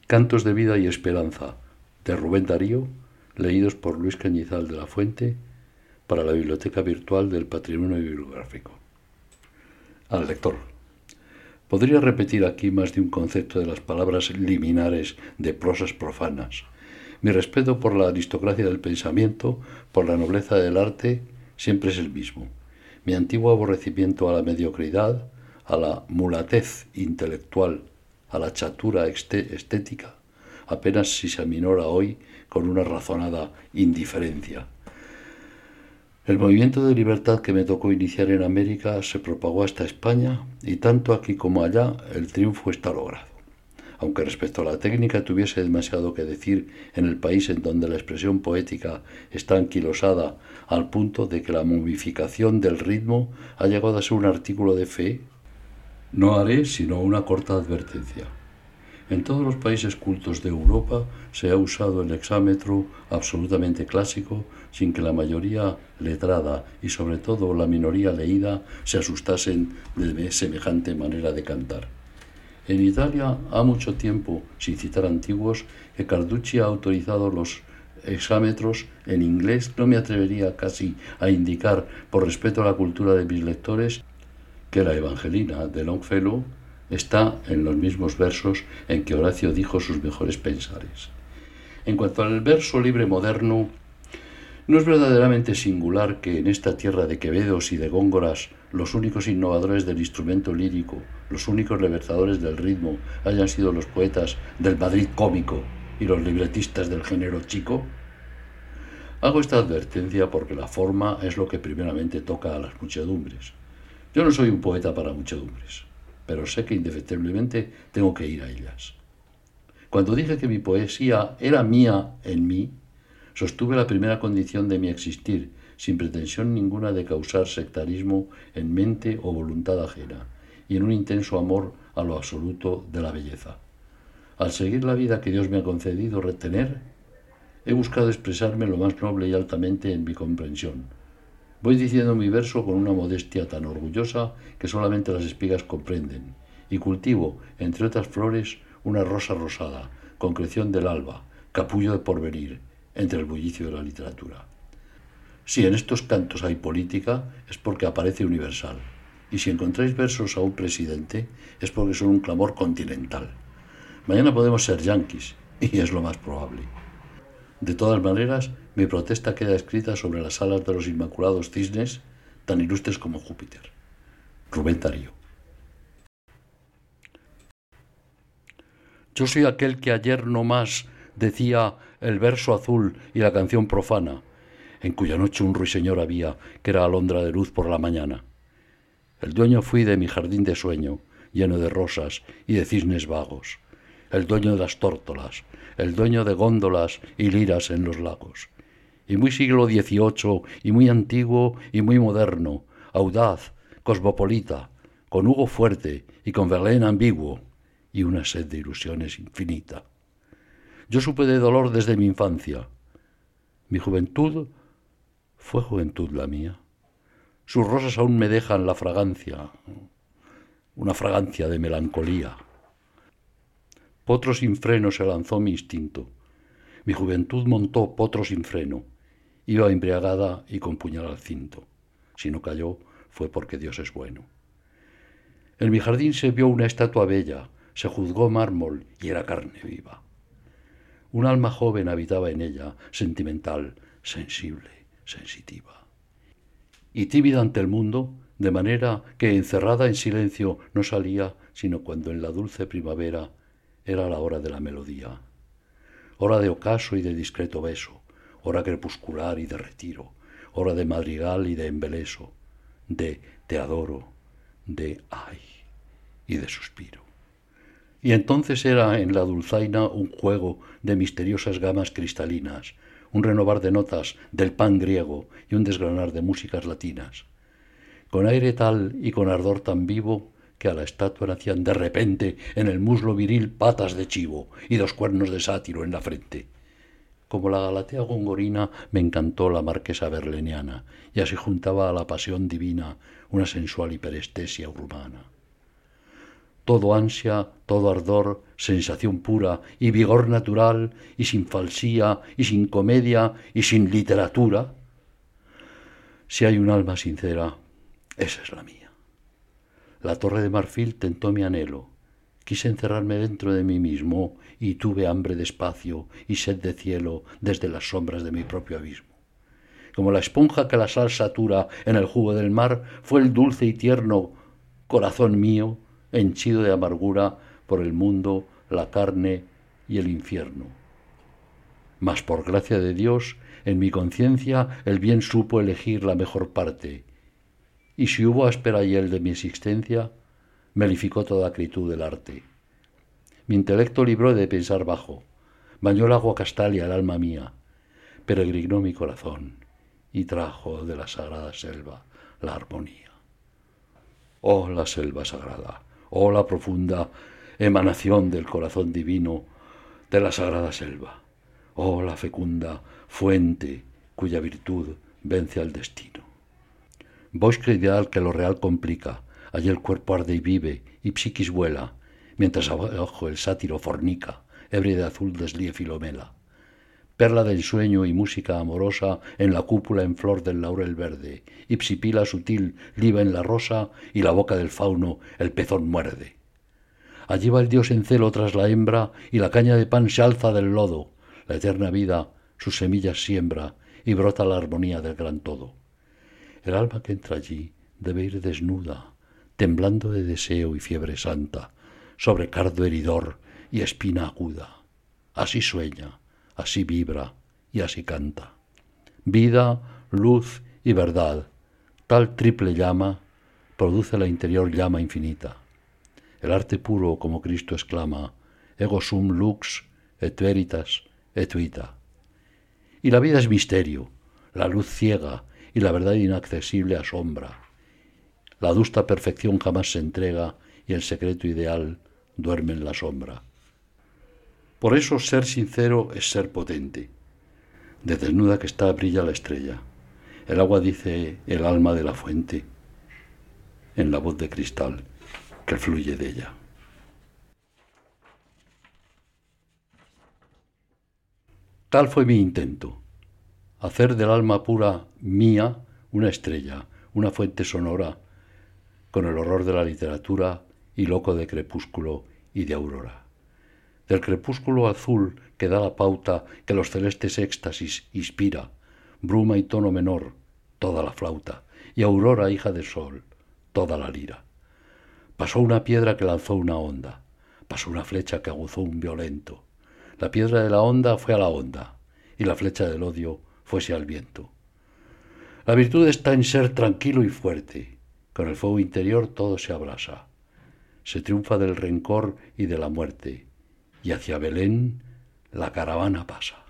Cantos de vida y esperanza, de Rubén Darío, leídos por Luis Cañizal de la Fuente, para la Biblioteca Virtual del Patrimonio Bibliográfico. Al lector. Podría repetir aquí más de un concepto de las palabras liminares de prosas profanas. Mi respeto por la aristocracia del pensamiento, por la nobleza del arte, siempre es el mismo. Mi antiguo aborrecimiento a la mediocridad, a la mulatez intelectual, a la chatura estética, apenas si se aminora hoy con una razonada indiferencia. El movimiento de libertad que me tocó iniciar en América se propagó hasta España y tanto aquí como allá el triunfo está logrado. Aunque respecto a la técnica tuviese demasiado que decir en el país en donde la expresión poética está anquilosada al punto de que la momificación del ritmo ha llegado a ser un artículo de fe, no haré sino una corta advertencia. En todos los países cultos de Europa se ha usado el hexámetro absolutamente clásico sin que la mayoría letrada y sobre todo la minoría leída se asustasen de semejante manera de cantar. En Italia ha mucho tiempo, sin citar antiguos, que Carducci ha autorizado los hexámetros en inglés. No me atrevería casi a indicar, por respeto a la cultura de mis lectores, que la Evangelina de Longfellow está en los mismos versos en que Horacio dijo sus mejores pensares. En cuanto al verso libre moderno, no es verdaderamente singular que en esta tierra de quevedos y de góngoras los únicos innovadores del instrumento lírico, los únicos libertadores del ritmo, hayan sido los poetas del Madrid cómico y los libretistas del género chico. Hago esta advertencia porque la forma es lo que primeramente toca a las muchedumbres. Yo no soy un poeta para muchedumbres, pero sé que indefectiblemente tengo que ir a ellas. Cuando dije que mi poesía era mía en mí, sostuve la primera condición de mi existir, sin pretensión ninguna de causar sectarismo en mente o voluntad ajena, y en un intenso amor a lo absoluto de la belleza. Al seguir la vida que Dios me ha concedido retener, he buscado expresarme lo más noble y altamente en mi comprensión. Voy diciendo mi verso con una modestia tan orgullosa que solamente las espigas comprenden, y cultivo, entre otras flores, una rosa rosada, concreción del alba, capullo de porvenir, entre el bullicio de la literatura. Si en estos cantos hay política, es porque aparece universal, y si encontráis versos a un presidente, es porque son un clamor continental. Mañana podemos ser yanquis, y es lo más probable. De todas maneras, mi protesta queda escrita sobre las alas de los inmaculados cisnes, tan ilustres como Júpiter. Rubén Darío. Yo soy aquel que ayer no más decía el verso azul y la canción profana, en cuya noche un ruiseñor había, que era alondra de luz por la mañana. El dueño fui de mi jardín de sueño, lleno de rosas y de cisnes vagos, el dueño de las tórtolas, el dueño de góndolas y liras en los lagos. Y muy siglo XVIII, y muy antiguo y muy moderno, audaz, cosmopolita, con Hugo fuerte y con Verlaine ambiguo, y una sed de ilusiones infinita. Yo supe de dolor desde mi infancia. Mi juventud fue juventud la mía. Sus rosas aún me dejan la fragancia, una fragancia de melancolía. Potro sin freno se lanzó mi instinto. Mi juventud montó potro sin freno. Iba embriagada y con puñal al cinto. Si no cayó, fue porque Dios es bueno. En mi jardín se vio una estatua bella, se juzgó mármol y era carne viva. Un alma joven habitaba en ella, sentimental, sensible, sensitiva. Y tímida ante el mundo, de manera que encerrada en silencio no salía sino cuando en la dulce primavera era la hora de la melodía. Hora de ocaso y de discreto beso, hora crepuscular y de retiro, hora de madrigal y de embeleso, de te adoro, de ay y de suspiro. Y entonces era en la dulzaina un juego de misteriosas gamas cristalinas, un renovar de notas del pan griego y un desgranar de músicas latinas. Con aire tal y con ardor tan vivo que a la estatua nacían de repente en el muslo viril patas de chivo y 2 cuernos de sátiro en la frente. Como la Galatea gongorina me encantó la marquesa verleniana, y así juntaba a la pasión divina una sensual hiperestesia urbana. todo ansia, todo ardor, sensación pura y vigor natural, y sin falsía, y sin comedia, y sin literatura. Si hay un alma sincera, esa es la mía. La torre de marfil tentó mi anhelo. Quise encerrarme dentro de mí mismo y tuve hambre de espacio y sed de cielo desde las sombras de mi propio abismo. Como la esponja que la sal satura en el jugo del mar, fue el dulce y tierno corazón mío henchido de amargura por el mundo, la carne y el infierno. Mas por gracia de Dios, en mi conciencia el bien supo elegir la mejor parte, y si hubo áspera hiel de mi existencia, melificó toda acritud del arte. Mi intelecto libró de pensar bajo, bañó el agua castalia el alma mía, peregrinó mi corazón y trajo de la sagrada selva la armonía. Oh, la selva sagrada, oh, la profunda emanación del corazón divino de la sagrada selva, oh, la fecunda fuente cuya virtud vence al destino. Bosque ideal que lo real complica, allí el cuerpo arde y vive, y psiquis vuela, mientras abajo el sátiro fornica, ebrio de azul deslíe Filomela. Perla de ensueño y música amorosa en la cúpula en flor del laurel verde, y psipila sutil liba en la rosa, y la boca del fauno el pezón muerde. Allí va el dios en celo tras la hembra, y la caña de pan se alza del lodo, la eterna vida sus semillas siembra, y brota la armonía del gran todo. El alma que entra allí debe ir desnuda, temblando de deseo y fiebre santa, sobre cardo heridor y espina aguda. Así sueña, así vibra y así canta. Vida, luz y verdad, tal triple llama, produce la interior llama infinita. El arte puro, como Cristo exclama, ego sum lux et veritas et vita. Y la vida es misterio, la luz ciega y la verdad inaccesible asombra. La adusta perfección jamás se entrega y el secreto ideal duerme en la sombra. Por eso ser sincero es ser potente. De desnuda que está brilla la estrella. El agua dice el alma de la fuente, en la voz de cristal que fluye de ella. Tal fue mi intento, hacer del alma pura mía una estrella, una fuente sonora, con el horror de la literatura y loco de crepúsculo y de aurora. Del crepúsculo azul que da la pauta que los celestes éxtasis inspira, bruma y tono menor, toda la flauta, y aurora, hija del sol, toda la lira. Pasó una piedra que lanzó una onda, pasó una flecha que aguzó un violento. La piedra de la onda fue a la onda, y la flecha del odio fuese al viento. La virtud está en ser tranquilo y fuerte. Con el fuego interior todo se abrasa. Se triunfa del rencor y de la muerte, y hacia Belén la caravana pasa.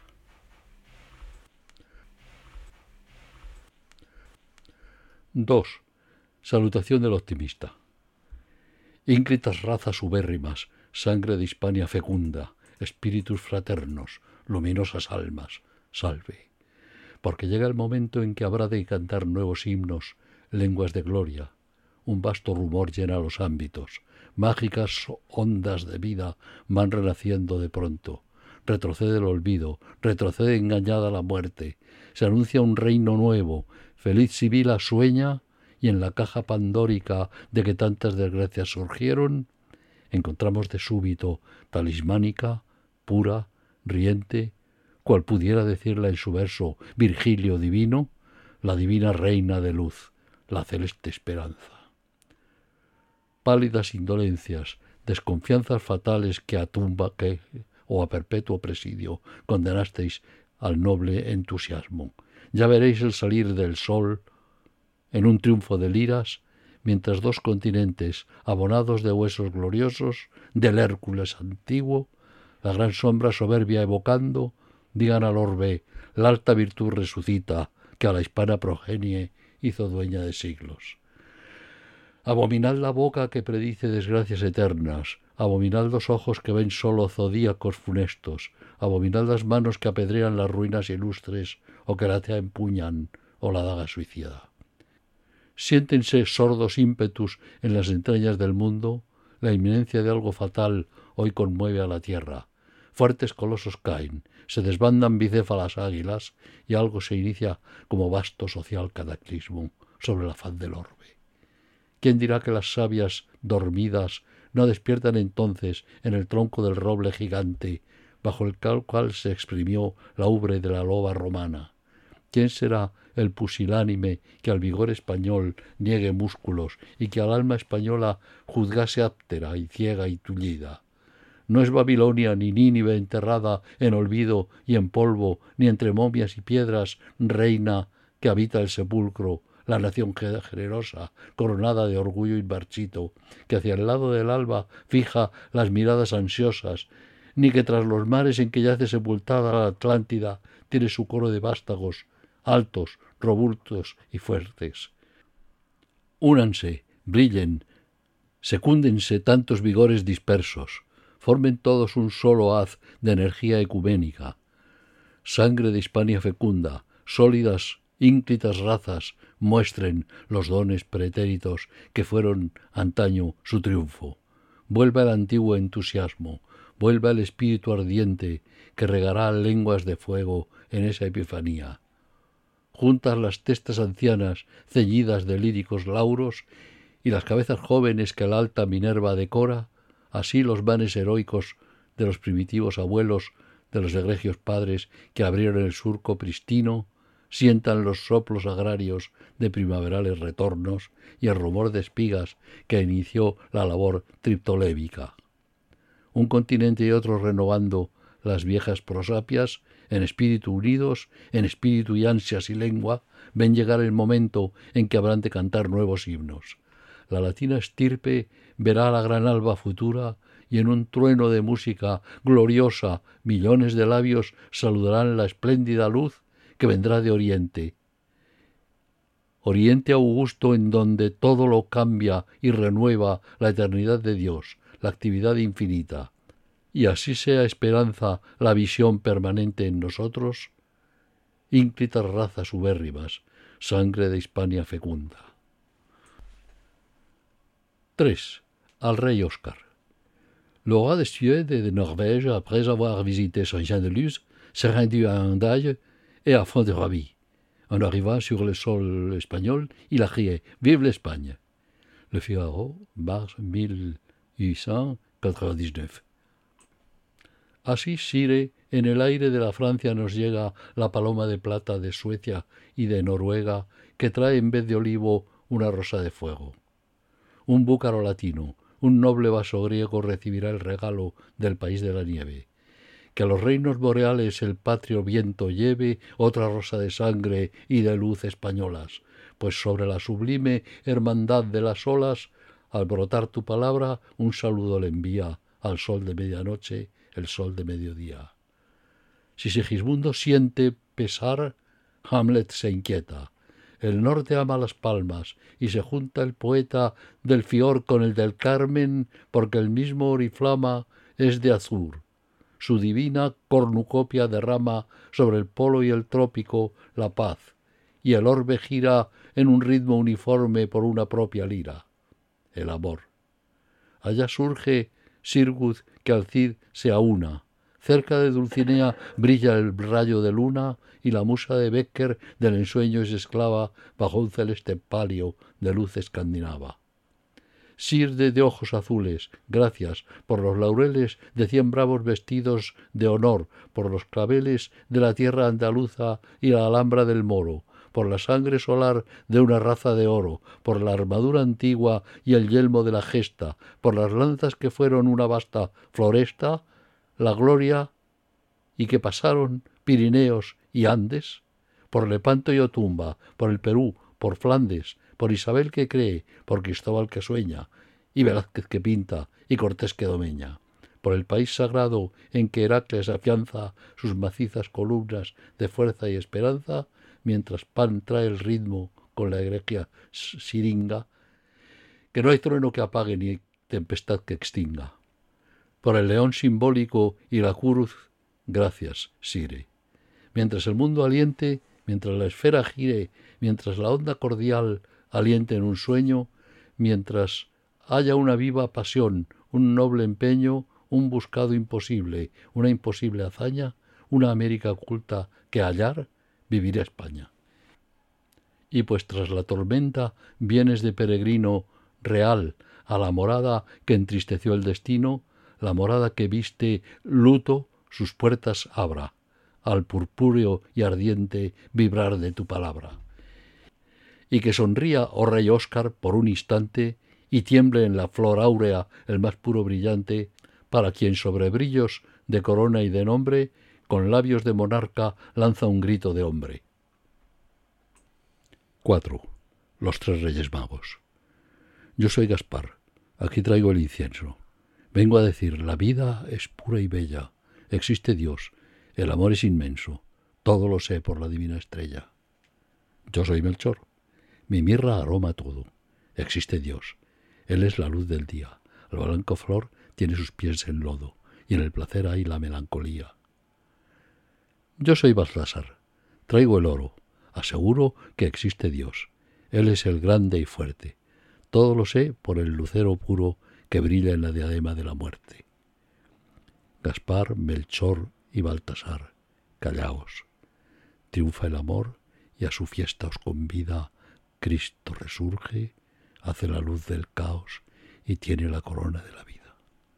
II. Salutación del optimista. Ínclitas razas ubérrimas, sangre de Hispania fecunda, espíritus fraternos, luminosas almas, salve. Porque llega el momento en que habrá de cantar nuevos himnos, lenguas de gloria. Un vasto rumor llena los ámbitos. Mágicas ondas de vida van renaciendo de pronto. Retrocede el olvido, retrocede engañada la muerte. Se anuncia un reino nuevo. Feliz Sibila sueña, y en la caja pandórica de que tantas desgracias surgieron, encontramos de súbito, talismánica, pura, riente, cual pudiera decirla en su verso Virgilio divino, la divina reina de luz, la celeste esperanza. Pálidas indolencias, desconfianzas fatales que a tumba o a perpetuo presidio condenasteis al noble entusiasmo. Ya veréis el salir del sol en un triunfo de liras, mientras dos continentes, abonados de huesos gloriosos, del Hércules antiguo, la gran sombra soberbia evocando, digan al orbe, la alta virtud resucita, que a la hispana progenie hizo dueña de siglos. Abominad la boca que predice desgracias eternas, abominad los ojos que ven solo zodíacos funestos, abominad las manos que apedrean las ruinas ilustres, o que la tea empuñan, o la daga suicida. Siéntense sordos ímpetus en las entrañas del mundo, La inminencia de algo fatal hoy conmueve a la tierra. Fuertes colosos caen, se desbandan bicéfalas águilas y algo se inicia como vasto social cataclismo sobre la faz del orbe. ¿Quién dirá que las sabias dormidas no despiertan entonces en el tronco del roble gigante bajo el cual se exprimió la ubre de la loba romana? ¿Quién será el pusilánime que al vigor español niegue músculos y que al alma española juzgase áptera y ciega y tullida? No es Babilonia ni Nínive enterrada en olvido y en polvo, ni entre momias y piedras, reina que habita el sepulcro, la nación generosa, coronada de orgullo y marchito, que hacia el lado del alba fija las miradas ansiosas, ni que tras los mares en que yace sepultada la Atlántida tiene su coro de vástagos, altos, robustos y fuertes. Únanse, brillen, secúndense tantos vigores dispersos, formen todos un solo haz de energía ecuménica. Sangre de Hispania fecunda, sólidas, ínclitas razas, muestren los dones pretéritos que fueron antaño su triunfo. Vuelva el antiguo entusiasmo, vuelva el espíritu ardiente que regará lenguas de fuego en esa epifanía. Juntas las testas ancianas ceñidas de líricos lauros y las cabezas jóvenes que la alta Minerva decora, así los manes heroicos de los primitivos abuelos, de los egregios padres que abrieron el surco pristino, sientan los soplos agrarios de primaverales retornos y el rumor de espigas que inició la labor triptolémica. Un continente y otro renovando las viejas prosapias, en espíritu unidos, en espíritu y ansias y lengua, ven llegar el momento en que habrán de cantar nuevos himnos. La latina estirpe verá la gran alba futura y en un trueno de música gloriosa millones de labios saludarán la espléndida luz que vendrá de Oriente. Oriente augusto en donde todo lo cambia y renueva la eternidad de Dios, la actividad infinita. Y así sea esperanza la visión permanente en nosotros, ínclitas razas ubérrimas, sangre de Hispania fecunda. 3. Al rey Oscar. Le roi de Suède et de Norvège, après avoir visité Saint-Jean-de-Luz, s'est rendu à Hendaye et à Fontarabie. En arrivant sur le sol espagnol, il a crié « Vive l'Espagne !» Le Figaro, mars 1899. Así, Sire, en el aire de la Francia nos llega la paloma de plata de Suecia y de Noruega, que trae en vez de olivo una rosa de fuego. Un búcaro latino, un noble vaso griego recibirá el regalo del país de la nieve. Que a los reinos boreales el patrio viento lleve otra rosa de sangre y de luz españolas, pues sobre la sublime hermandad de las olas, al brotar tu palabra, un saludo le envía al sol de medianoche, el sol de mediodía. Si Sigismundo siente pesar, Hamlet se inquieta. El norte ama las palmas y se junta el poeta del Fiord con el del Carmen porque el mismo oriflama es de azur. Su divina cornucopia derrama sobre el polo y el trópico la paz y el orbe gira en un ritmo uniforme por una propia lira, el amor. Allá surge Sirgud que al Cid se aúna. Cerca de Dulcinea brilla el rayo de luna y la musa de Becker del ensueño es esclava bajo un celeste palio de luz escandinava. Sirde de ojos azules, gracias por los laureles de 100 bravos vestidos de honor, por los claveles de la tierra andaluza y la alhambra del Moro, por la sangre solar de una raza de oro, por la armadura antigua y el yelmo de la gesta, por las lanzas que fueron una vasta floresta, la gloria y que pasaron Pirineos y Andes, por Lepanto y Otumba, por el Perú, por Flandes, por Isabel que cree, por Cristóbal que sueña, y Velázquez que pinta, y Cortés que domeña, por el país sagrado en que Heracles afianza sus macizas columnas de fuerza y esperanza, mientras Pan trae el ritmo con la egregia siringa, que no hay trueno que apague ni tempestad que extinga. Por el león simbólico y la cruz, gracias, Sire. Mientras el mundo aliente, mientras la esfera gire, mientras la onda cordial aliente en un sueño, mientras haya una viva pasión, un noble empeño, un buscado imposible, una imposible hazaña, una América oculta que hallar, vivirá España. Y pues tras la tormenta vienes de peregrino real a la morada que entristeció el destino, la morada que viste luto sus puertas abra, al purpúreo y ardiente vibrar de tu palabra. Y que sonría, oh rey Óscar, por un instante, y tiemble en la flor áurea el más puro brillante, para quien sobre brillos de corona y de nombre, con labios de monarca lanza un grito de hombre. 4. Los tres Reyes Magos. Yo soy Gaspar, aquí traigo el incienso. Vengo a decir, la vida es pura y bella, existe Dios, el amor es inmenso, todo lo sé por la divina estrella. Yo soy Melchor, mi mirra aroma todo, existe Dios, Él es la luz del día, la blanca flor tiene sus pies en lodo, y en el placer hay la melancolía. Yo soy Baltasar, traigo el oro, aseguro que existe Dios, Él es el grande y fuerte, todo lo sé por el lucero puro que brilla en la diadema de la muerte. Gaspar, Melchor y Baltasar, callaos. Triunfa el amor y a su fiesta os convida. Cristo resurge, hace la luz del caos y tiene la corona de la vida.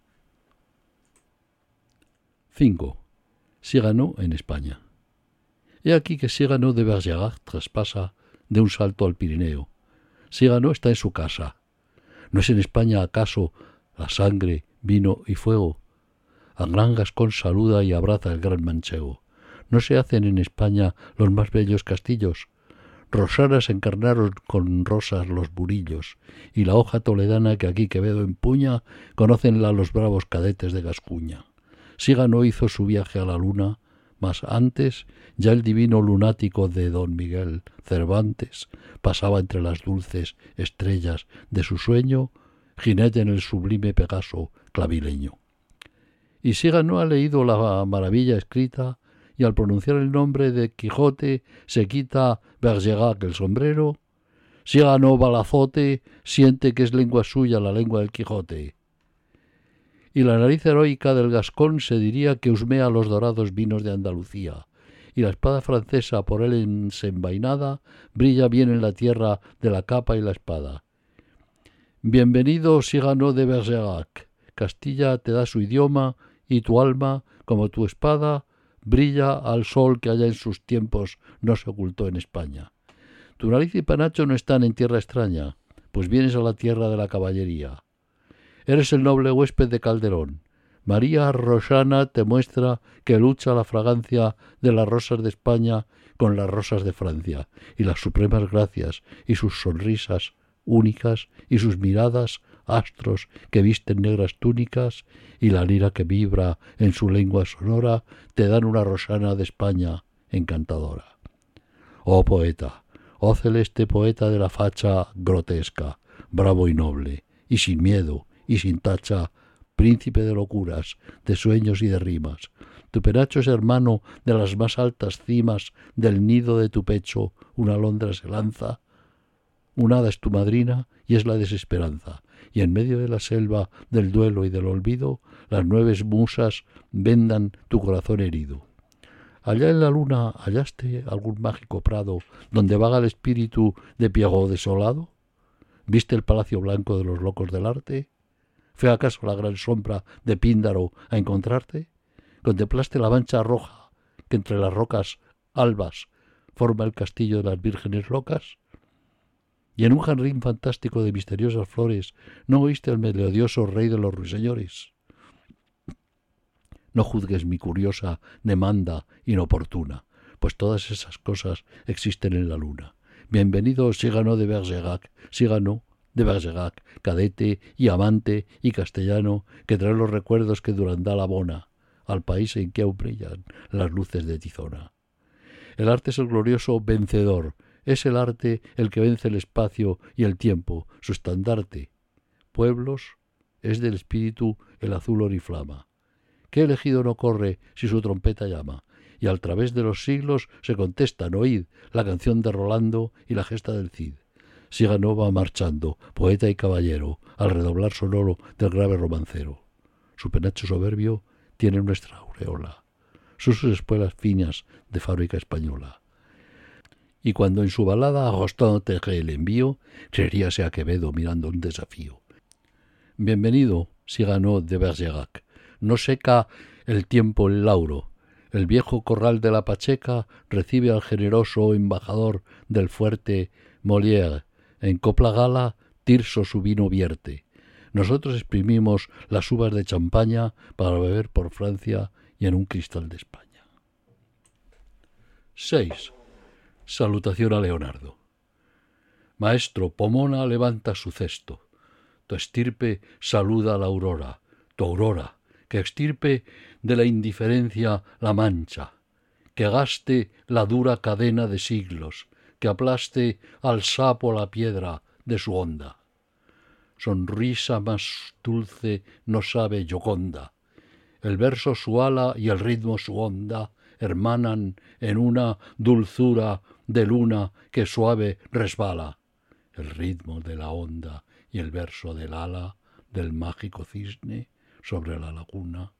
5. Cyrano en España. He aquí que Cyrano de Bergerac traspasa de un salto al Pirineo. Cyrano está en su casa. ¿No es en España acaso la sangre, vino y fuego? A gran Gascón saluda y abraza el gran manchego. ¿No se hacen en España los más bellos castillos? Rosanas encarnaron con rosas los burillos, y la hoja toledana que aquí Quevedo empuña, conócenla los bravos cadetes de Gascuña. Cyrano hizo su viaje a la luna, mas antes ya el divino lunático de don Miguel Cervantes pasaba entre las dulces estrellas de su sueño, jinete en el sublime Pegaso clavileño. Y Cyrano ha leído la maravilla escrita, y al pronunciar el nombre de Quijote se quita Bergerac el sombrero. Cyrano Balazote siente que es lengua suya la lengua del Quijote. Y la nariz heroica del Gascón se diría que husmea los dorados vinos de Andalucía, y la espada francesa por él desenvainada brilla bien en la tierra de la capa y la espada. Bienvenido, Cyrano de Bergerac. Castilla te da su idioma, y tu alma, como tu espada, brilla al sol que allá en sus tiempos no se ocultó en España. Tu nariz y panacho no están en tierra extraña, pues vienes a la tierra de la caballería. Eres el noble huésped de Calderón. María Rosana te muestra que lucha la fragancia de las rosas de España con las rosas de Francia, y las supremas gracias, y sus sonrisas únicas, y sus miradas astros que visten negras túnicas, y la lira que vibra en su lengua sonora, te dan una Rosana de España encantadora. Oh poeta, oh celeste poeta de la facha grotesca, bravo y noble, y sin miedo, y sin tacha, príncipe de locuras, de sueños y de rimas. Tu penacho es hermano de las más altas cimas, del nido de tu pecho una alondra se lanza. Un hada es tu madrina y es la desesperanza, y en medio de la selva del duelo y del olvido, las 9 musas vendan tu corazón herido. Allá en la luna hallaste algún mágico prado donde vaga el espíritu de Pierrot desolado. ¿Viste el palacio blanco de los locos del arte? ¿Fue acaso la gran sombra de Píndaro a encontrarte? ¿Contemplaste la mancha roja que entre las rocas albas forma el castillo de las vírgenes locas? Y en un jardín fantástico de misteriosas flores, ¿no oíste el melodioso rey de los ruiseñores? No juzgues mi curiosa demanda inoportuna, pues todas esas cosas existen en la luna. Bienvenido Cyrano de Bergerac, Cyrano de Bergerac, cadete y amante y castellano, que trae los recuerdos que Durandal abona al país en que aún brillan las luces de Tizona. El arte es el glorioso vencedor, es el arte el que vence el espacio y el tiempo, su estandarte. Pueblos, es del espíritu el azul oriflama. ¿Qué elegido no corre si su trompeta llama? Y al través de los siglos se contestan, oíd, la canción de Rolando y la gesta del Cid. Cigano va marchando, poeta y caballero, al redoblar sonoro del grave romancero. Su penacho soberbio tiene nuestra aureola, sus espuelas finas de fábrica española. Y cuando en su balada Agostón teje el envío, creeríase a Quevedo mirando un desafío. Bienvenido, Cigano de Bergerac, no seca el tiempo el lauro. El viejo corral de la Pacheca recibe al generoso embajador del fuerte Molière. En copla gala, Tirso su vino vierte. Nosotros exprimimos las uvas de champaña para beber por Francia y en un cristal de España. 6. Salutación a Leonardo. Maestro, Pomona levanta su cesto. Tu estirpe saluda a la aurora. Tu aurora, que extirpe de la indiferencia la mancha, que gaste la dura cadena de siglos, que aplaste al sapo la piedra de su onda. Sonrisa más dulce no sabe Gioconda. El verso su ala y el ritmo su onda hermanan en una dulzura de luna que suave resbala. El ritmo de la onda y el verso del ala del mágico cisne sobre la laguna.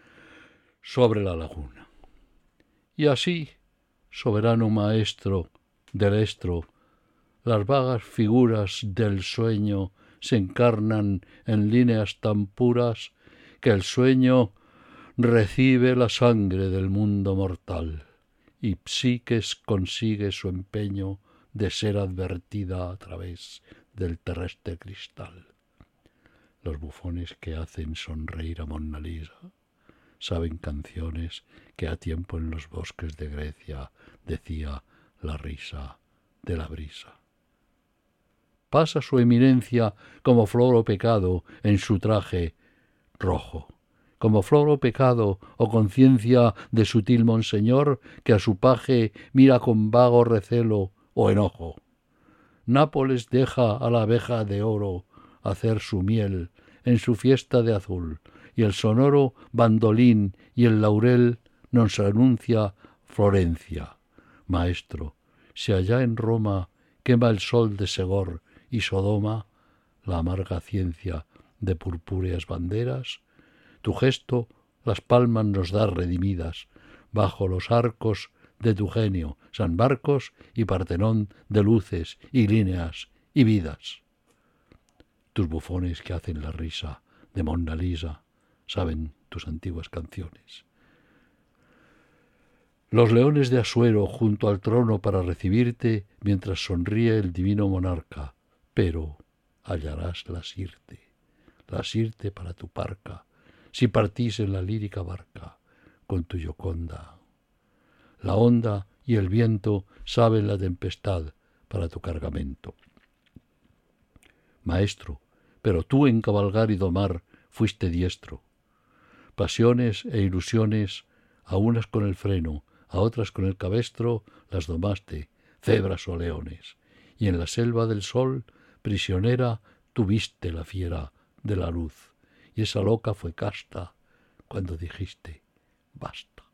Y así, soberano maestro del estro, las vagas figuras del sueño se encarnan en líneas tan puras que el sueño recibe la sangre del mundo mortal y Psiques consigue su empeño de ser advertida a través del terrestre cristal. Los bufones que hacen sonreír a Monna Lisa saben canciones que a tiempo en los bosques de Grecia decía la risa de la brisa. Pasa su eminencia como flor o pecado en su traje rojo, como flor o pecado o conciencia de sutil monseñor que a su paje mira con vago recelo o enojo. Nápoles deja a la abeja de oro hacer su miel en su fiesta de azul, y el sonoro bandolín y el laurel nos anuncia Florencia. Maestro, si allá en Roma quema el sol de Segor y Sodoma la amarga ciencia de purpúreas banderas, tu gesto las palmas nos da redimidas bajo los arcos de tu genio, San Marcos y Partenón de luces y líneas y vidas. Tus bufones que hacen la risa de Monna Lisa saben tus antiguas canciones. Los leones de Asuero junto al trono para recibirte mientras sonríe el divino monarca, pero hallarás la sirte para tu parca, si partís en la lírica barca con tu Gioconda. La onda y el viento saben la tempestad para tu cargamento. Maestro, pero tú en cabalgar y domar fuiste diestro. Pasiones e ilusiones, a unas con el freno, a otras con el cabestro, las domaste, cebras o leones, y en la selva del sol, prisionera, tuviste la fiera de la luz, y esa loca fue casta cuando dijiste, basta.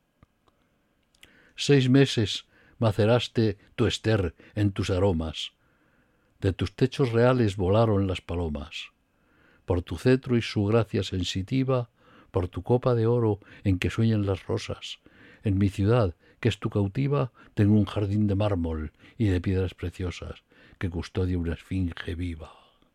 6 meses maceraste tu ester en tus aromas, de tus techos reales volaron las palomas, por tu cetro y su gracia sensitiva, por tu copa de oro en que sueñan las rosas, en mi ciudad, que es tu cautiva, tengo un jardín de mármol y de piedras preciosas que custodia una esfinge viva.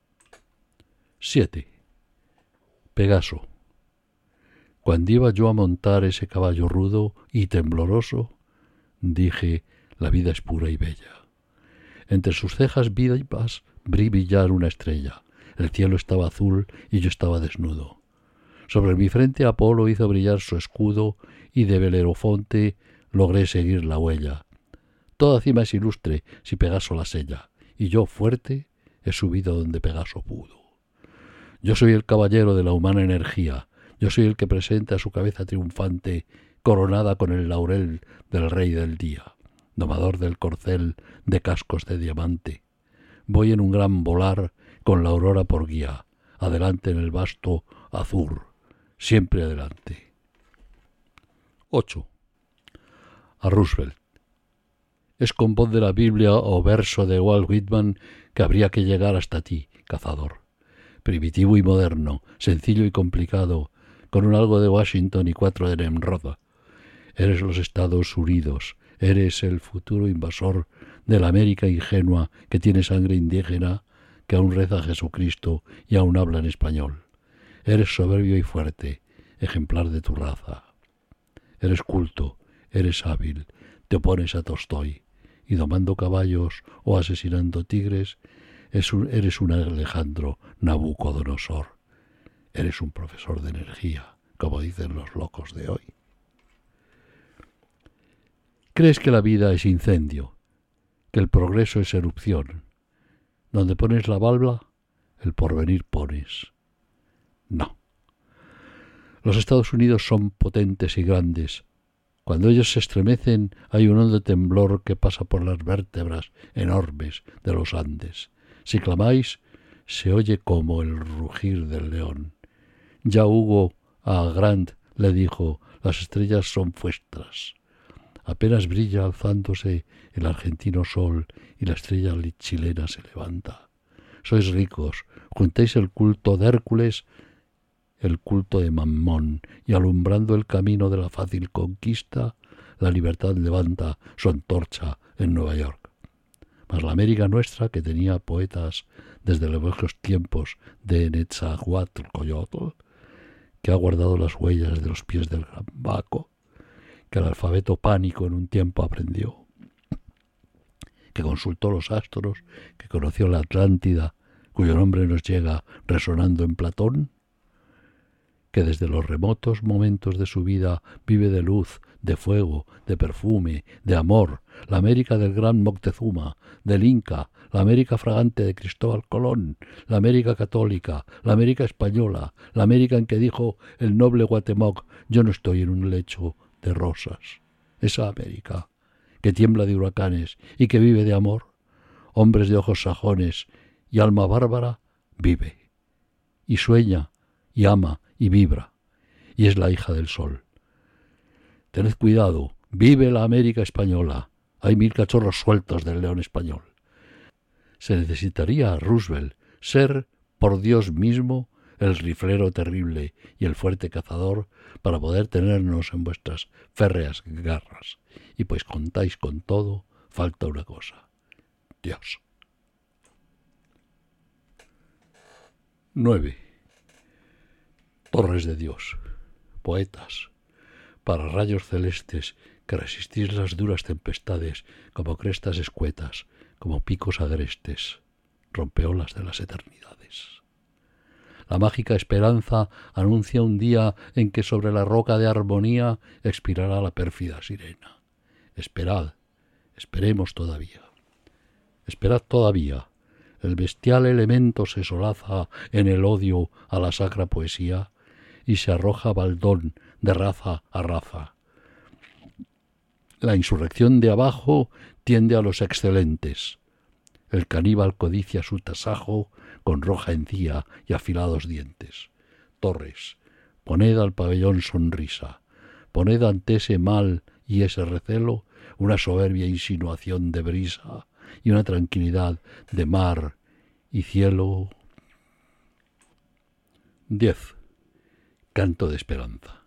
7. Pegaso. Cuando iba yo a montar ese caballo rudo y tembloroso, dije, la vida es pura y bella. Entre sus cejas vivas vi brillar una estrella. El cielo estaba azul y yo estaba desnudo. Sobre mi frente Apolo hizo brillar su escudo y de Belerofonte logré seguir la huella. Toda cima es ilustre si Pegaso la sella, y yo, fuerte, he subido donde Pegaso pudo. Yo soy el caballero de la humana energía, yo soy el que presenta su cabeza triunfante, coronada con el laurel del rey del día, domador del corcel de cascos de diamante. Voy en un gran volar con la aurora por guía, adelante en el vasto azur, siempre adelante. 8. A Roosevelt. Es con voz de la Biblia o verso de Walt Whitman que habría que llegar hasta ti, cazador. Primitivo y moderno, sencillo y complicado, con un algo de Washington y 4 de Nemrod. Eres los Estados Unidos, eres el futuro invasor de la América ingenua que tiene sangre indígena, que aún reza a Jesucristo y aún habla en español. Eres soberbio y fuerte, ejemplar de tu raza. Eres culto, eres hábil, te opones a Tolstói, y domando caballos o asesinando tigres, eres un Alejandro Nabucodonosor. Eres un profesor de energía, como dicen los locos de hoy. Crees que la vida es incendio, que el progreso es erupción. Donde pones la válvula, el porvenir pones. No. Los Estados Unidos son potentes y grandes. Cuando ellos se estremecen, hay un hondo temblor que pasa por las vértebras enormes de los Andes. Si clamáis, se oye como el rugir del león. Ya Hugo a Grant le dijo, las estrellas son vuestras. Apenas brilla alzándose el argentino sol y la estrella chilena se levanta. Sois ricos, juntáis el culto de Hércules, el culto de Mammón, y alumbrando el camino de la fácil conquista, la libertad levanta su antorcha en Nueva York. Mas la América nuestra, que tenía poetas desde los viejos tiempos de Netzahualcoyotl, que ha guardado las huellas de los pies del gran Baco, que el alfabeto pánico en un tiempo aprendió, que consultó los astros, que conoció la Atlántida, cuyo nombre nos llega resonando en Platón, que desde los remotos momentos de su vida vive de luz, de fuego, de perfume, de amor, la América del gran Moctezuma, del Inca, la América fragante de Cristóbal Colón, la América católica, la América española, la América en que dijo el noble Guatemoc, yo no estoy en un lecho de rosas. Esa América, que tiembla de huracanes y que vive de amor, hombres de ojos sajones y alma bárbara, vive, y sueña, y ama, y vibra, y es la hija del sol. Tened cuidado, vive la América española, hay 1000 cachorros sueltos del león español. Se necesitaría a Roosevelt ser, por Dios mismo, el riflero terrible y el fuerte cazador para poder tenernos en vuestras férreas garras. Y pues contáis con todo, falta una cosa: Dios. 9. Torres de Dios, poetas, para rayos celestes que resistís las duras tempestades como crestas escuetas, como picos agrestes, rompeolas de las eternidades. La mágica esperanza anuncia un día en que sobre la roca de armonía expirará la pérfida sirena. Esperad, esperemos todavía. Esperad todavía. El bestial elemento se solaza en el odio a la sacra poesía y se arroja baldón de raza a raza. La insurrección de abajo tiende a los excelentes. El caníbal codicia su tasajo con roja encía y afilados dientes. Torres, poned al pabellón sonrisa, poned ante ese mal y ese recelo una soberbia insinuación de brisa y una tranquilidad de mar y cielo. 10. Canto de esperanza.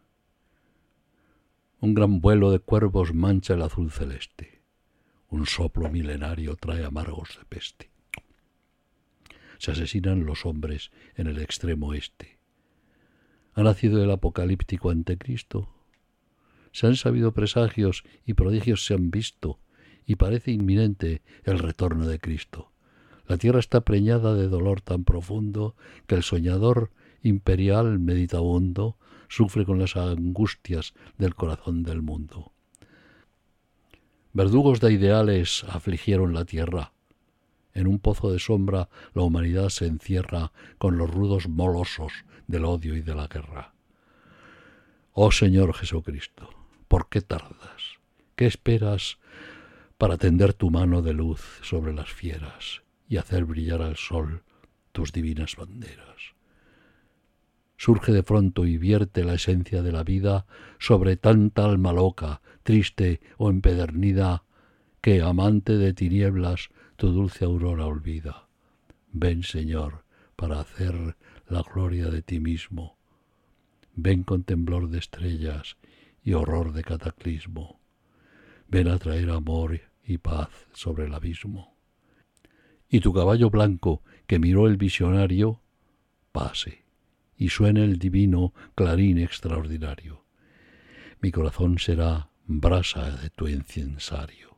Un gran vuelo de cuervos mancha el azul celeste. Un soplo milenario trae amargos de peste. Se asesinan los hombres en el extremo este. Ha nacido el apocalíptico anticristo. Se han sabido presagios y prodigios se han visto, y parece inminente el retorno de Cristo. La tierra está preñada de dolor tan profundo que el soñador imperial meditabundo sufre con las angustias del corazón del mundo. Verdugos de ideales afligieron la tierra. En un pozo de sombra la humanidad se encierra con los rudos molosos del odio y de la guerra. Oh Señor Jesucristo, ¿por qué tardas? ¿Qué esperas para tender tu mano de luz sobre las fieras y hacer brillar al sol tus divinas banderas? Surge de pronto y vierte la esencia de la vida sobre tanta alma loca, triste o empedernida, que, amante de tinieblas, tu dulce aurora olvida. Ven, Señor, para hacer la gloria de ti mismo. Ven con temblor de estrellas y horror de cataclismo. Ven a traer amor y paz sobre el abismo. Y tu caballo blanco que miró el visionario, pase, y suene el divino clarín extraordinario. Mi corazón será brasa de tu incensario.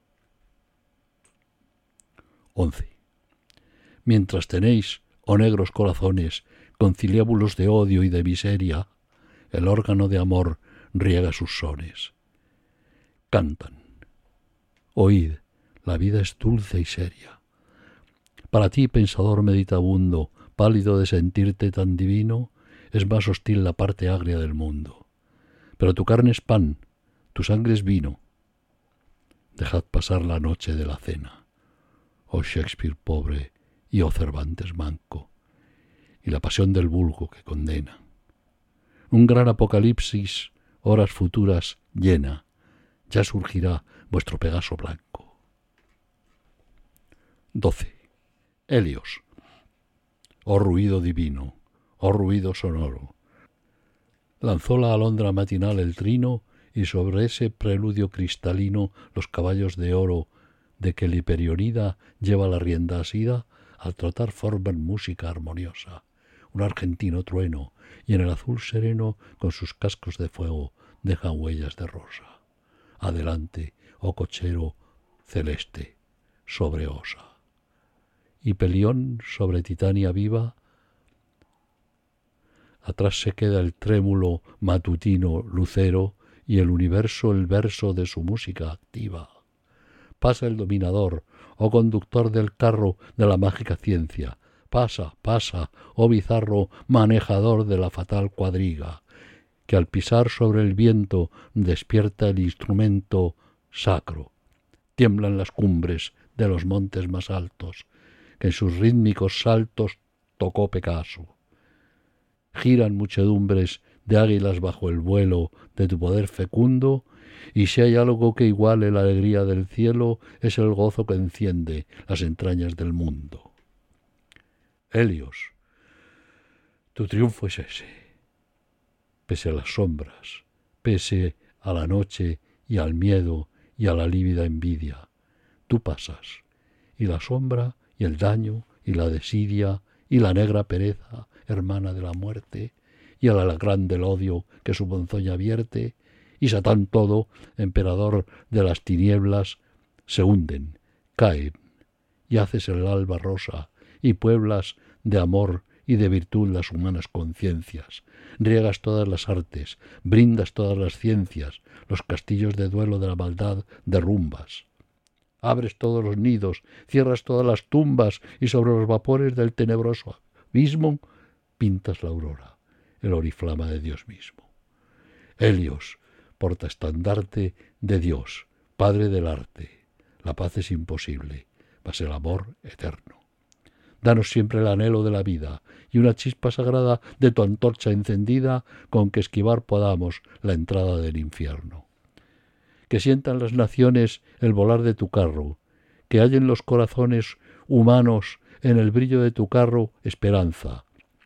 11. Mientras tenéis, oh negros corazones, conciliábulos de odio y de miseria, el órgano de amor riega sus sones. Cantan. Oíd, la vida es dulce y seria. Para ti, pensador meditabundo, pálido de sentirte tan divino, es más hostil la parte agria del mundo. Pero tu carne es pan, tu sangre es vino. Dejad pasar la noche de la cena, oh Shakespeare pobre y oh Cervantes manco, y la pasión del vulgo que condena. Un gran apocalipsis, horas futuras, llena, ya surgirá vuestro Pegaso blanco. 12. Helios. Oh ruido divino, oh ruido sonoro. Lanzó la alondra matinal el trino, y sobre ese preludio cristalino los caballos de oro de que el Hiperionida lleva la rienda asida, al trotar forman música armoniosa, un argentino trueno, y en el azul sereno con sus cascos de fuego dejan huellas de rosa. Adelante, oh cochero celeste, sobre Osa. Y Pelión sobre Titania viva, atrás se queda el trémulo matutino lucero y el universo el verso de su música activa. Pasa el dominador, oh conductor del carro de la mágica ciencia. Pasa, pasa, oh bizarro manejador de la fatal cuadriga, que al pisar sobre el viento despierta el instrumento sacro. Tiemblan las cumbres de los montes más altos, que en sus rítmicos saltos tocó Pegaso. Giran muchedumbres de águilas bajo el vuelo de tu poder fecundo, y si hay algo que iguale la alegría del cielo, es el gozo que enciende las entrañas del mundo. Helios, tu triunfo es ese. Pese a las sombras, pese a la noche y al miedo y a la lívida envidia, tú pasas, y la sombra y el daño y la desidia y la negra pereza, hermana de la muerte, y al alacrán del odio que su ponzoña vierte, y Satán todo, emperador de las tinieblas, se hunden, caen, y haces el alba rosa, y pueblas de amor y de virtud las humanas conciencias, riegas todas las artes, brindas todas las ciencias, los castillos de duelo de la maldad derrumbas. Abres todos los nidos, cierras todas las tumbas, y sobre los vapores del tenebroso abismo pintas la aurora, el oriflama de Dios mismo. Helios, portaestandarte de Dios, Padre del arte. La paz es imposible, mas el amor eterno. Danos siempre el anhelo de la vida y una chispa sagrada de tu antorcha encendida con que esquivar podamos la entrada del infierno. Que sientan las naciones el volar de tu carro, que hallen los corazones humanos en el brillo de tu carro esperanza,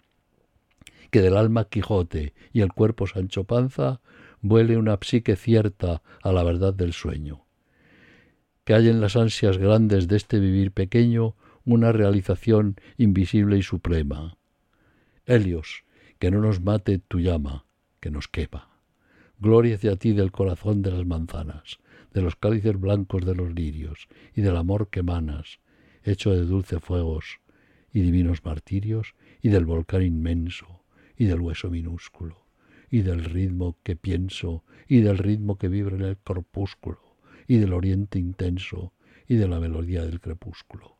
que del alma Quijote y el cuerpo Sancho Panza vuele una psique cierta a la verdad del sueño. Que hallen las ansias grandes de este vivir pequeño una realización invisible y suprema. Helios, que no nos mate tu llama, que nos quema. Gloria hacia ti del corazón de las manzanas, de los cálices blancos de los lirios y del amor que emanas, hecho de dulce fuegos y divinos martirios, y del volcán inmenso, y del hueso minúsculo, y del ritmo que pienso, y del ritmo que vibra en el corpúsculo, y del oriente intenso, y de la melodía del crepúsculo.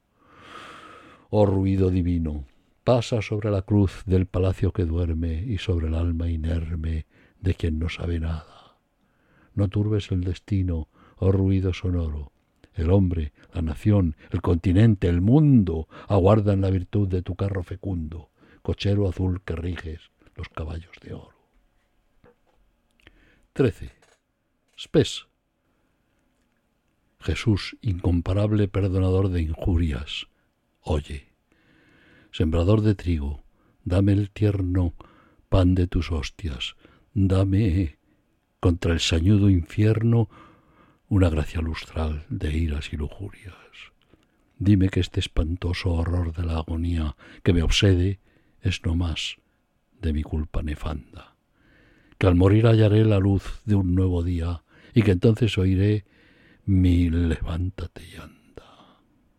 Oh ruido divino, pasa sobre la cruz del palacio que duerme y sobre el alma inerme de quien no sabe nada. No turbes el destino, oh ruido sonoro. El hombre, la nación, el continente, el mundo aguardan la virtud de tu carro fecundo, cochero azul que riges los caballos de oro. 13. Spes. Jesús, incomparable perdonador de injurias, oye. Sembrador de trigo, dame el tierno pan de tus hostias, dame contra el sañudo infierno una gracia lustral de iras y lujurias. Dime que este espantoso horror de la agonía que me obsede es no más de mi culpa nefanda, que al morir hallaré la luz de un nuevo día y que entonces oiré mi levántate y anda.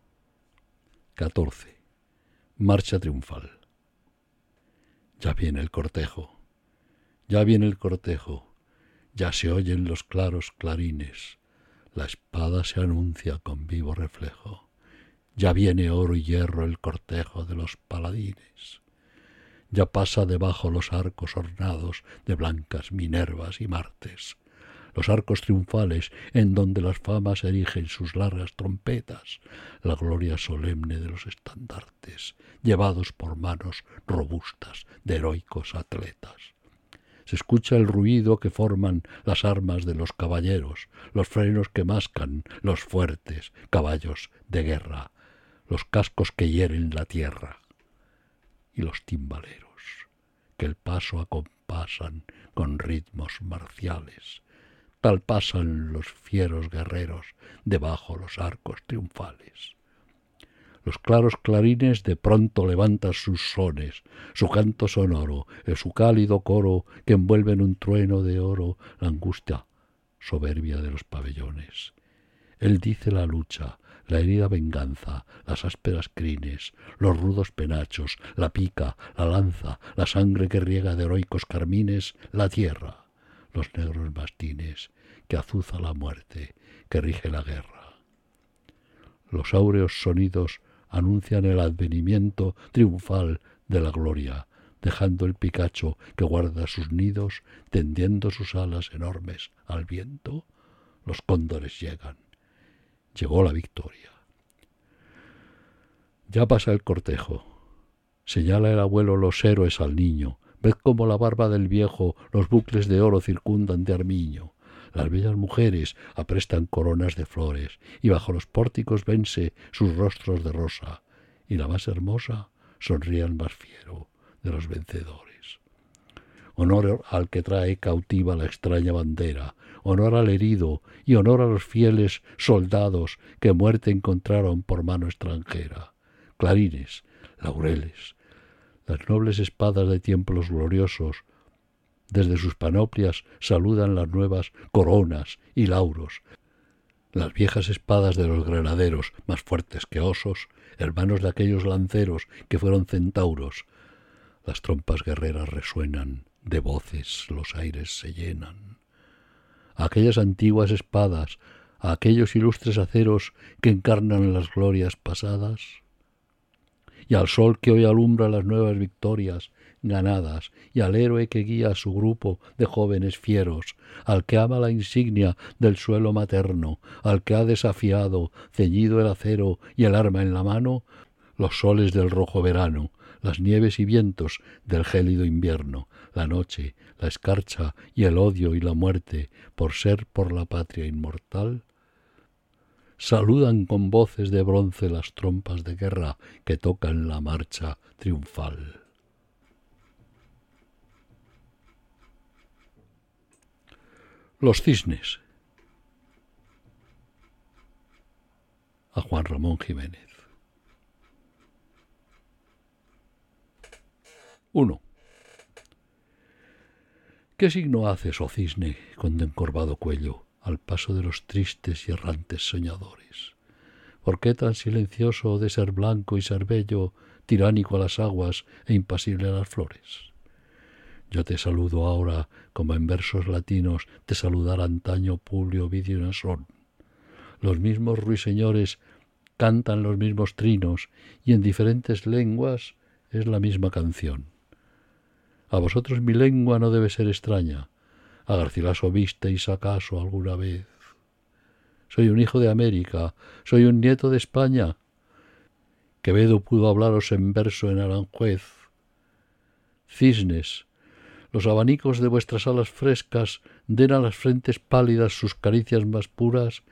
14. Marcha triunfal. Ya viene el cortejo, ya viene el cortejo, ya se oyen los claros clarines, la espada se anuncia con vivo reflejo, ya viene oro y hierro el cortejo de los paladines, ya pasa debajo los arcos ornados de blancas Minervas y Martes, los arcos triunfales en donde las famas erigen sus largas trompetas, la gloria solemne de los estandartes, llevados por manos robustas de heroicos atletas. Se escucha el ruido que forman las armas de los caballeros, los frenos que mascan los fuertes caballos de guerra, los cascos que hieren la tierra, y los timbaleros, que el paso acompasan con ritmos marciales. Tal pasan los fieros guerreros debajo los arcos triunfales. Los claros clarines de pronto levantan sus sones, su canto sonoro, su cálido coro que envuelve en un trueno de oro la angustia soberbia de los pabellones. Él dice la lucha, la herida venganza, las ásperas crines, los rudos penachos, la pica, la lanza, la sangre que riega de heroicos carmines, la tierra, los negros mastines, que azuza la muerte, que rige la guerra. Los áureos sonidos anuncian el advenimiento triunfal de la gloria, dejando el picacho que guarda sus nidos, tendiendo sus alas enormes al viento. Los cóndores llegan. Llegó la victoria. Ya pasa el cortejo. Señala el abuelo los héroes al niño. Ved cómo la barba del viejo los bucles de oro circundan de armiño. Las bellas mujeres aprestan coronas de flores, y bajo los pórticos vense sus rostros de rosa, y la más hermosa sonríe al más fiero de los vencedores. Honor al que trae cautiva la extraña bandera, honor al herido y honor a los fieles soldados que muerte encontraron por mano extranjera. Clarines, laureles, las nobles espadas de tiempos gloriosos, desde sus panoplias saludan las nuevas coronas y lauros. Las viejas espadas de los granaderos, más fuertes que osos, hermanos de aquellos lanceros que fueron centauros. Las trompas guerreras resuenan, de voces los aires se llenan. A aquellas antiguas espadas, a aquellos ilustres aceros que encarnan las glorias pasadas, y al sol que hoy alumbra las nuevas victorias ganadas, y al héroe que guía a su grupo de jóvenes fieros, al que ama la insignia del suelo materno, al que ha desafiado, ceñido el acero y el arma en la mano, los soles del rojo verano, las nieves y vientos del gélido invierno, la noche, la escarcha y el odio y la muerte, por ser por la patria inmortal, saludan con voces de bronce las trompas de guerra que tocan la marcha triunfal. Los cisnes. A Juan Ramón Jiménez. 1. ¿Qué signo haces, oh cisne, con encorvado cuello, al paso de los tristes y errantes soñadores? ¿Por qué tan silencioso de ser blanco y ser bello, tiránico a las aguas e impasible a las flores? Yo te saludo ahora como en versos latinos te saludara antaño Publio Ovidio Nasón. Los mismos ruiseñores cantan los mismos trinos y en diferentes lenguas es la misma canción. A vosotros mi lengua no debe ser extraña. A Garcilaso visteis acaso alguna vez. Soy un hijo de América, soy un nieto de España. Quevedo pudo hablaros en verso en Aranjuez. Cisnes, los abanicos de vuestras alas frescas den a las frentes pálidas sus caricias más puras,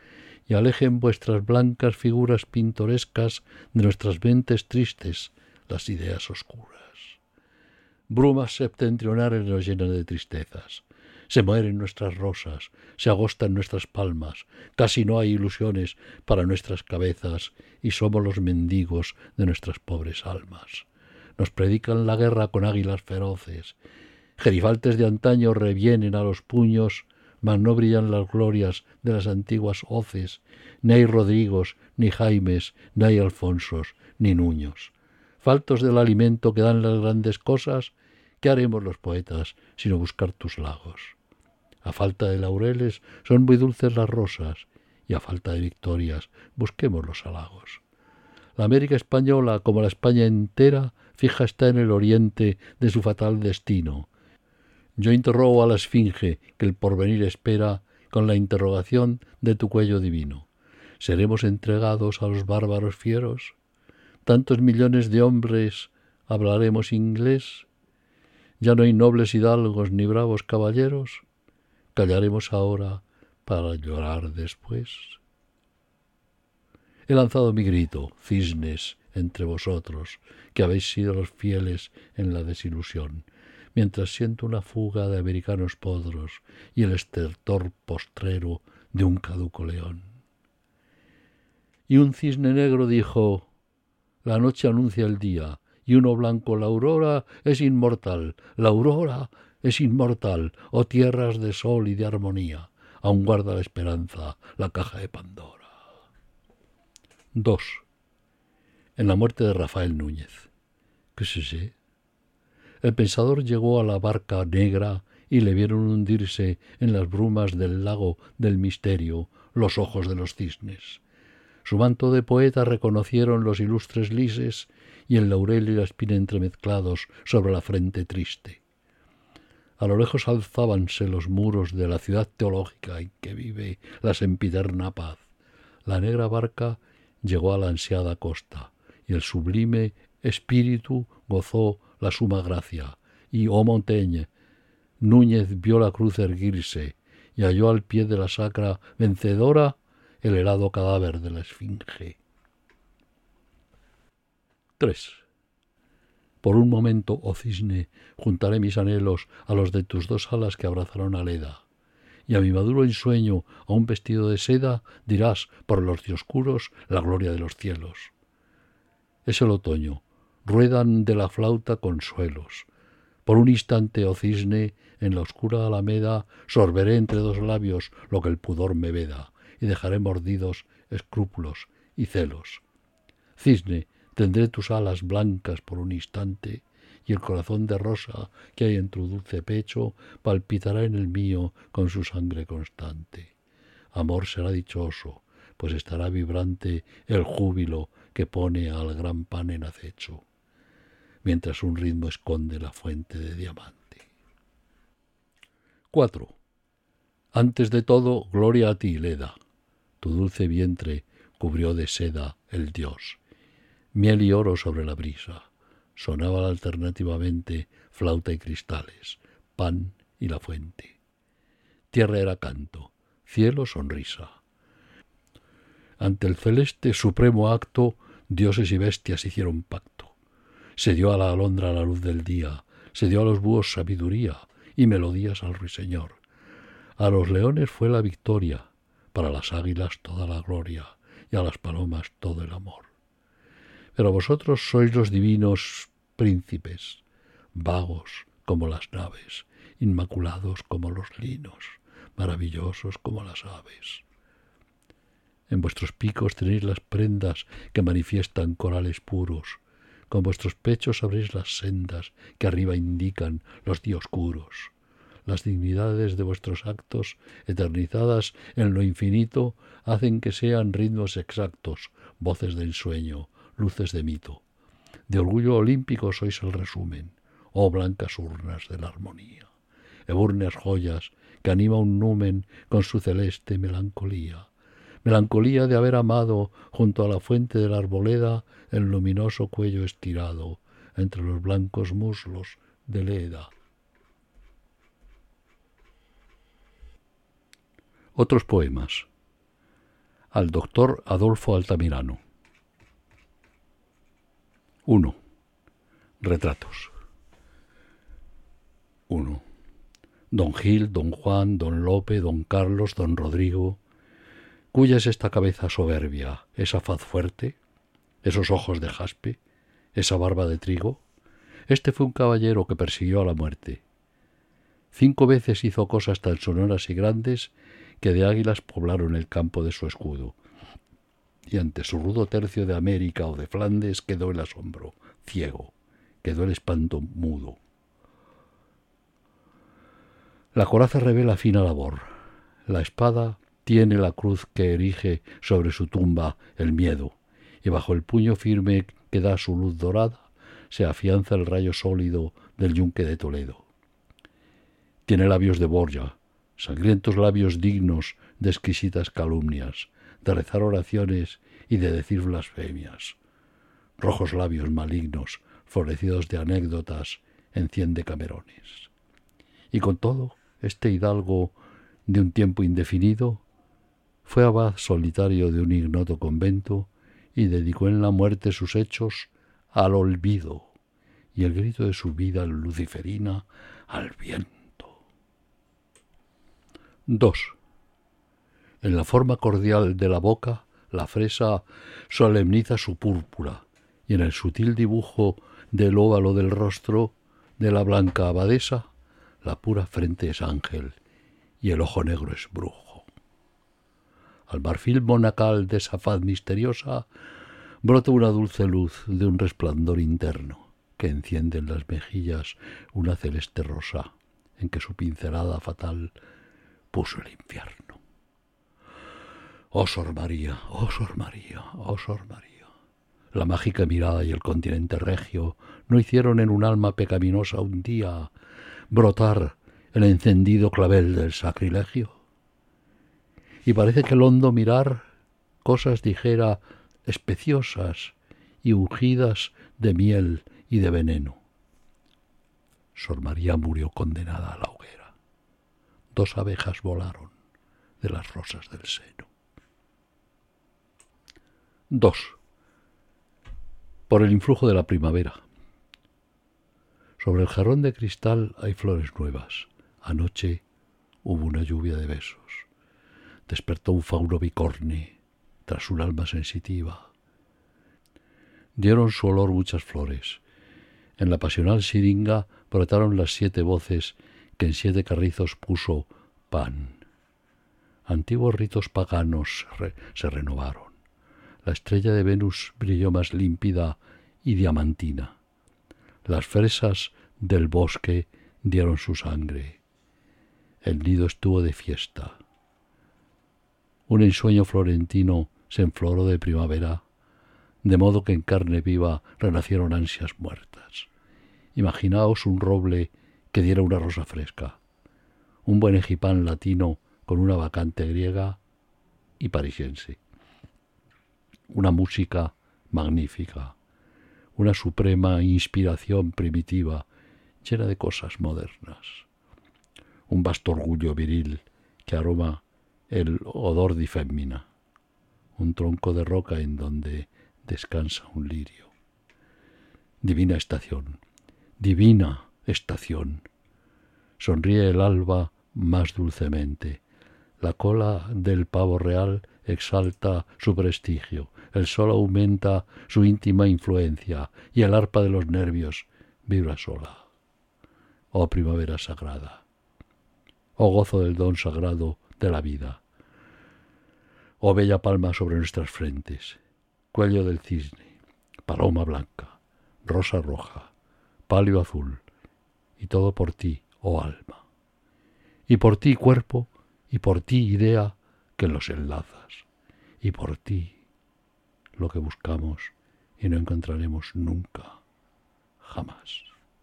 y alejen vuestras blancas figuras pintorescas de nuestras mentes tristes las ideas oscuras. Brumas septentrionales nos llenan de tristezas. Se mueren nuestras rosas, se agostan nuestras palmas, casi no hay ilusiones para nuestras cabezas y somos los mendigos de nuestras pobres almas. Nos predican la guerra con águilas feroces. Gerifaltes de antaño revienen a los puños, mas no brillan las glorias de las antiguas hoces, ni hay Rodrigos, ni Jaimes, ni hay Alfonsos, ni Nuños. Faltos del alimento que dan las grandes cosas, ¿qué haremos los poetas sino buscar tus lagos? A falta de laureles son muy dulces las rosas, y a falta de victorias busquemos los halagos. La América española, como la España entera, fija está en el oriente de su fatal destino. Yo interrogo a la esfinge que el porvenir espera con la interrogación de tu cuello divino. ¿Seremos entregados a los bárbaros fieros? ¿Tantos millones de hombres hablaremos inglés? ¿Ya no hay nobles hidalgos ni bravos caballeros? ¿Callaremos ahora para llorar después? He lanzado mi grito, cisnes, entre vosotros, que habéis sido los fieles en la desilusión, mientras siento una fuga de americanos podros y el estertor postrero de un caduco león. Y un cisne negro dijo: la noche anuncia el día, y uno blanco: la aurora es inmortal, la aurora es inmortal, oh tierras de sol y de armonía, aún guarda la esperanza la caja de Pandora. 2. En la muerte de Rafael Núñez. ¿Qué se sé? El pensador llegó a la barca negra y le vieron hundirse en las brumas del lago del misterio los ojos de los cisnes. Su manto de poeta reconocieron los ilustres lises y el laurel y la espina entremezclados sobre la frente triste. A lo lejos alzábanse los muros de la ciudad teológica en que vive la sempiterna paz. La negra barca llegó a la ansiada costa, y el sublime espíritu gozó la suma gracia, y, oh Montaigne, Núñez vio la cruz erguirse, y halló al pie de la sacra vencedora el helado cadáver de la esfinge. 3. Por un momento, oh cisne, juntaré mis anhelos a los de tus dos alas que abrazaron a Leda, y a mi maduro ensueño, a un vestido de seda, dirás por los dioscuros la gloria de los cielos. Es el otoño, ruedan de la flauta consuelos. Por un instante, oh cisne, en la oscura alameda sorberé entre dos labios lo que el pudor me veda, y dejaré mordidos escrúpulos y celos. Cisne, tendré tus alas blancas por un instante, y el corazón de rosa que hay en tu dulce pecho palpitará en el mío con su sangre constante. Amor será dichoso, pues estará vibrante el júbilo que pone al gran pan en acecho, mientras un ritmo esconde la fuente de diamante. 4. Antes de todo, gloria a ti, Leda. Tu dulce vientre cubrió de seda el dios. Miel y oro sobre la brisa. Sonaban alternativamente flauta y cristales, pan y la fuente. Tierra era canto, cielo sonrisa. Ante el celeste supremo acto, dioses y bestias hicieron pacto. Se dio a la alondra la luz del día, se dio a los búhos sabiduría y melodías al ruiseñor. A los leones fue la victoria, para las águilas toda la gloria y a las palomas todo el amor. Pero vosotros sois los divinos príncipes, vagos como las naves, inmaculados como los linos, maravillosos como las aves. En vuestros picos tenéis las prendas que manifiestan corales puros, con vuestros pechos abréis las sendas que arriba indican los dioscuros. Las dignidades de vuestros actos, eternizadas en lo infinito, hacen que sean ritmos exactos, voces de ensueño, luces de mito. De orgullo olímpico sois el resumen, oh blancas urnas de la armonía, ebúrneas joyas que anima un numen con su celeste melancolía. Melancolía de haber amado junto a la fuente de la arboleda el luminoso cuello estirado entre los blancos muslos de Leda. Otros poemas. al doctor Adolfo Altamirano. 1. Retratos. 1. Don Gil, don Juan, don Lope, don Carlos, don Rodrigo. ¿Cuya es esta cabeza soberbia, esa faz fuerte, esos ojos de jaspe, esa barba de trigo? Este fue un caballero que persiguió a la muerte. 5 veces hizo cosas tan sonoras y grandes que de águilas poblaron el campo de su escudo. Y ante su rudo tercio de América o de Flandes quedó el asombro, ciego, quedó el espanto mudo. La coraza revela fina labor. La espada tiene la cruz que erige sobre su tumba el miedo, y bajo el puño firme que da su luz dorada se afianza el rayo sólido del yunque de Toledo. Tiene labios de Borja, sangrientos labios dignos de exquisitas calumnias, de rezar oraciones y de decir blasfemias. Rojos labios malignos, florecidos de anécdotas en 100 Decamerones. Y con todo, este hidalgo de un tiempo indefinido fue abad solitario de un ignoto convento y dedicó en la muerte sus hechos al olvido y el grito de su vida luciferina al viento. 2. En la forma cordial de la boca, la fresa solemniza su púrpura, y en el sutil dibujo del óvalo del rostro de la blanca abadesa, la pura frente es ángel y el ojo negro es brujo. Al marfil monacal de esa faz misteriosa brota una dulce luz de un resplandor interno que enciende en las mejillas una celeste rosa en que su pincelada fatal puso el infierno. Oh Sor María, oh Sor María, oh Sor María. La mágica mirada y el continente regio no hicieron en un alma pecaminosa un día brotar el encendido clavel del sacrilegio. Y parece que el hondo mirar cosas dijera especiosas y ungidas de miel y de veneno. Sor María murió condenada a la hoguera. 2 abejas volaron de las rosas del seno. 2. Por el influjo de la primavera. Sobre el jarrón de cristal hay flores nuevas. Anoche hubo una lluvia de besos. Despertó un fauno bicorne tras un alma sensitiva. Dieron su olor muchas flores. En la pasional siringa brotaron las 7 voces que en 7 carrizos puso Pan. Antiguos ritos paganos se renovaron. La estrella de Venus brilló más límpida y diamantina. Las fresas del bosque dieron su sangre. El nido estuvo de fiesta. Un ensueño florentino se enfloró de primavera, de modo que en carne viva renacieron ansias muertas. Imaginaos un roble que diera una rosa fresca, un buen egipán latino con una bacante griega y parisiense, una música magnífica, una suprema inspiración primitiva llena de cosas modernas, un vasto orgullo viril que aroma el odor di femmina, un tronco de roca en donde descansa un lirio. Divina estación, divina estación. Sonríe el alba más dulcemente. La cola del pavo real exalta su prestigio, el sol aumenta su íntima influencia y el arpa de los nervios vibra sola. Oh primavera sagrada, oh gozo del don sagrado de la vida, oh bella palma sobre nuestras frentes, cuello del cisne, paloma blanca, rosa roja, palio azul, y todo por ti, oh alma, y por ti cuerpo, y por ti idea que los enlazas, y por ti lo que buscamos y no encontraremos nunca, jamás.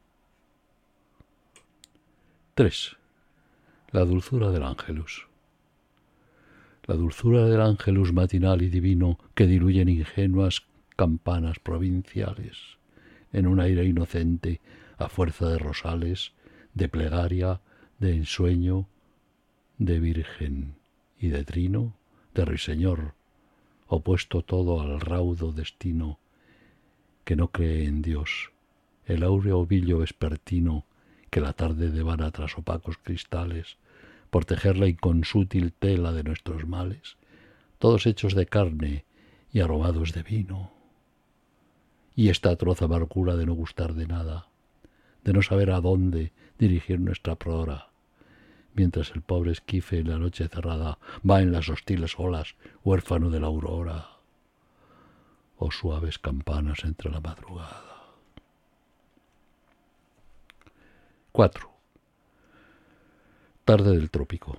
3. La dulzura del ángelus. La dulzura del ángelus matinal y divino que diluyen ingenuas campanas provinciales en un aire inocente a fuerza de rosales, de plegaria, de ensueño, de virgen y de trino, de ruiseñor, opuesto todo al raudo destino que no cree en Dios, el áureo ovillo vespertino que la tarde devana tras opacos cristales, por tejer la inconsútil tela de nuestros males, todos hechos de carne y aromados de vino. Y esta atroz amargura de no gustar de nada, de no saber a dónde dirigir nuestra prora, mientras el pobre esquife en la noche cerrada va en las hostiles olas, huérfano de la aurora, o suaves campanas entre la madrugada. 4. Tarde del trópico.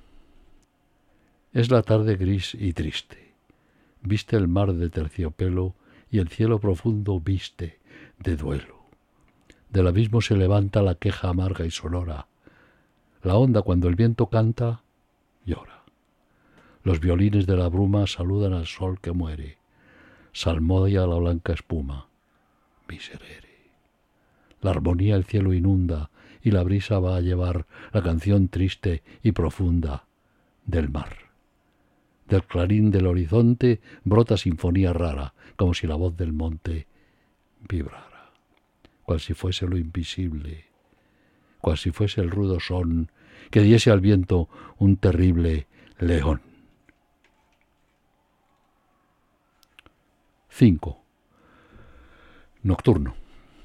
Es la tarde gris y triste. Viste el mar de terciopelo y el cielo profundo viste de duelo. Del abismo se levanta la queja amarga y sonora. La onda, cuando el viento canta, llora. Los violines de la bruma saludan al sol que muere. Salmodia la blanca espuma. Miserere. La armonía el cielo inunda y la brisa va a llevar la canción triste y profunda del mar. Del clarín del horizonte brota sinfonía rara, como si la voz del monte vibrara, cual si fuese lo invisible, cual si fuese el rudo son que diese al viento un terrible león. 5. Nocturno.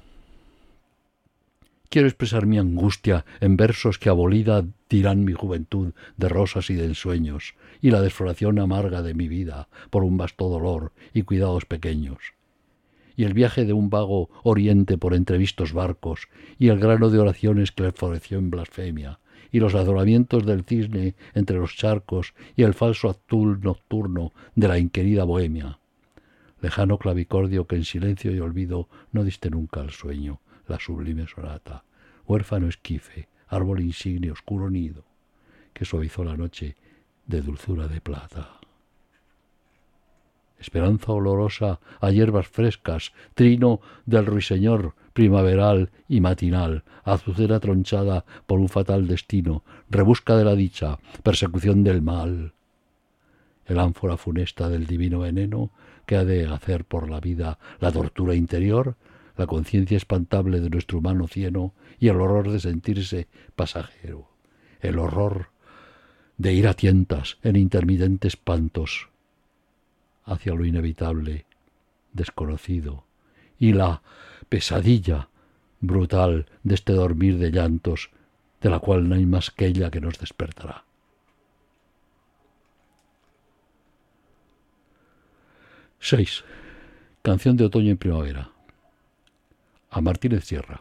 Quiero expresar mi angustia en versos que abolida dirán mi juventud de rosas y de ensueños, y la desfloración amarga de mi vida por un vasto dolor y cuidados pequeños, y el viaje de un vago oriente por entrevistos barcos, y el grano de oraciones que le floreció en blasfemia, y los adoramientos del cisne entre los charcos, y el falso azul nocturno de la inquerida bohemia. Lejano clavicordio que en silencio y olvido no diste nunca al sueño, la sublime sonata, huérfano esquife, árbol insigne, oscuro nido, que suavizó la noche de dulzura de plata. Esperanza olorosa a hierbas frescas, trino del ruiseñor primaveral y matinal, azucena tronchada por un fatal destino, rebusca de la dicha, persecución del mal. El ánfora funesta del divino veneno que ha de hacer por la vida la tortura interior, la conciencia espantable de nuestro humano cieno y el horror de sentirse pasajero, el horror de ir a tientas en intermitentes pantos hacia lo inevitable, desconocido, y la pesadilla brutal de este dormir de llantos, de la cual no hay más que ella que nos despertará. 6. Canción de otoño y primavera. A Martínez Sierra.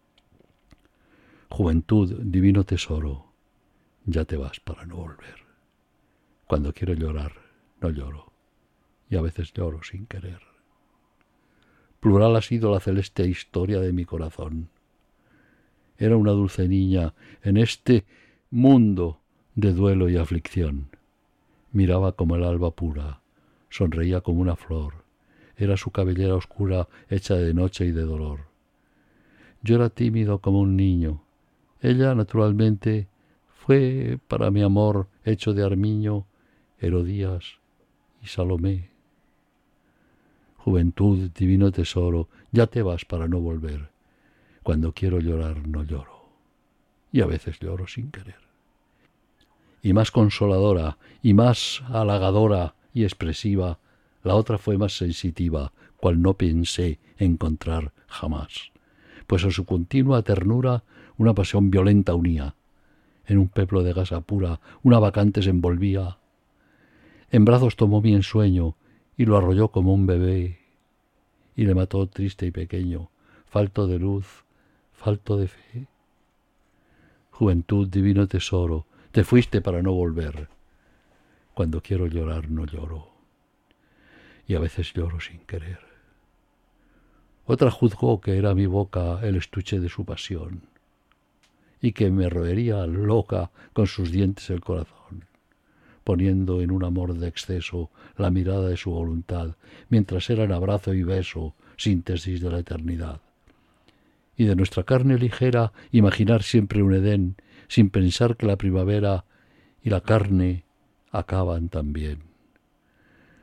Juventud, divino tesoro, ya te vas para no volver. Cuando quiero llorar, no lloro, y a veces lloro sin querer. Plural ha sido la celeste historia de mi corazón. Era una dulce niña en este mundo de duelo y aflicción. Miraba como el alba pura, sonreía como una flor. Era su cabellera oscura hecha de noche y de dolor. Yo era tímido como un niño. Ella, naturalmente, fue para mi amor hecho de armiño, Herodías y Salomé. Juventud, divino tesoro, ya te vas para no volver. Cuando quiero llorar no lloro, y a veces lloro sin querer. Y más consoladora, y más halagadora y expresiva, la otra fue más sensitiva, cual no pensé encontrar jamás, pues a su continua ternura una pasión violenta unía. En un peplo de gasa pura una bacante se envolvía. En brazos tomó mi ensueño y lo arrolló como un bebé, y le mató triste y pequeño, falto de luz, falto de fe. Juventud, divino tesoro, te fuiste para no volver. Cuando quiero llorar no lloro, y a veces lloro sin querer. Otra juzgó que era mi boca el estuche de su pasión, y que me roería loca con sus dientes el corazón, poniendo en un amor de exceso la mirada de su voluntad, mientras eran abrazo y beso, síntesis de la eternidad. Y de nuestra carne ligera imaginar siempre un Edén, sin pensar que la primavera y la carne acaban también.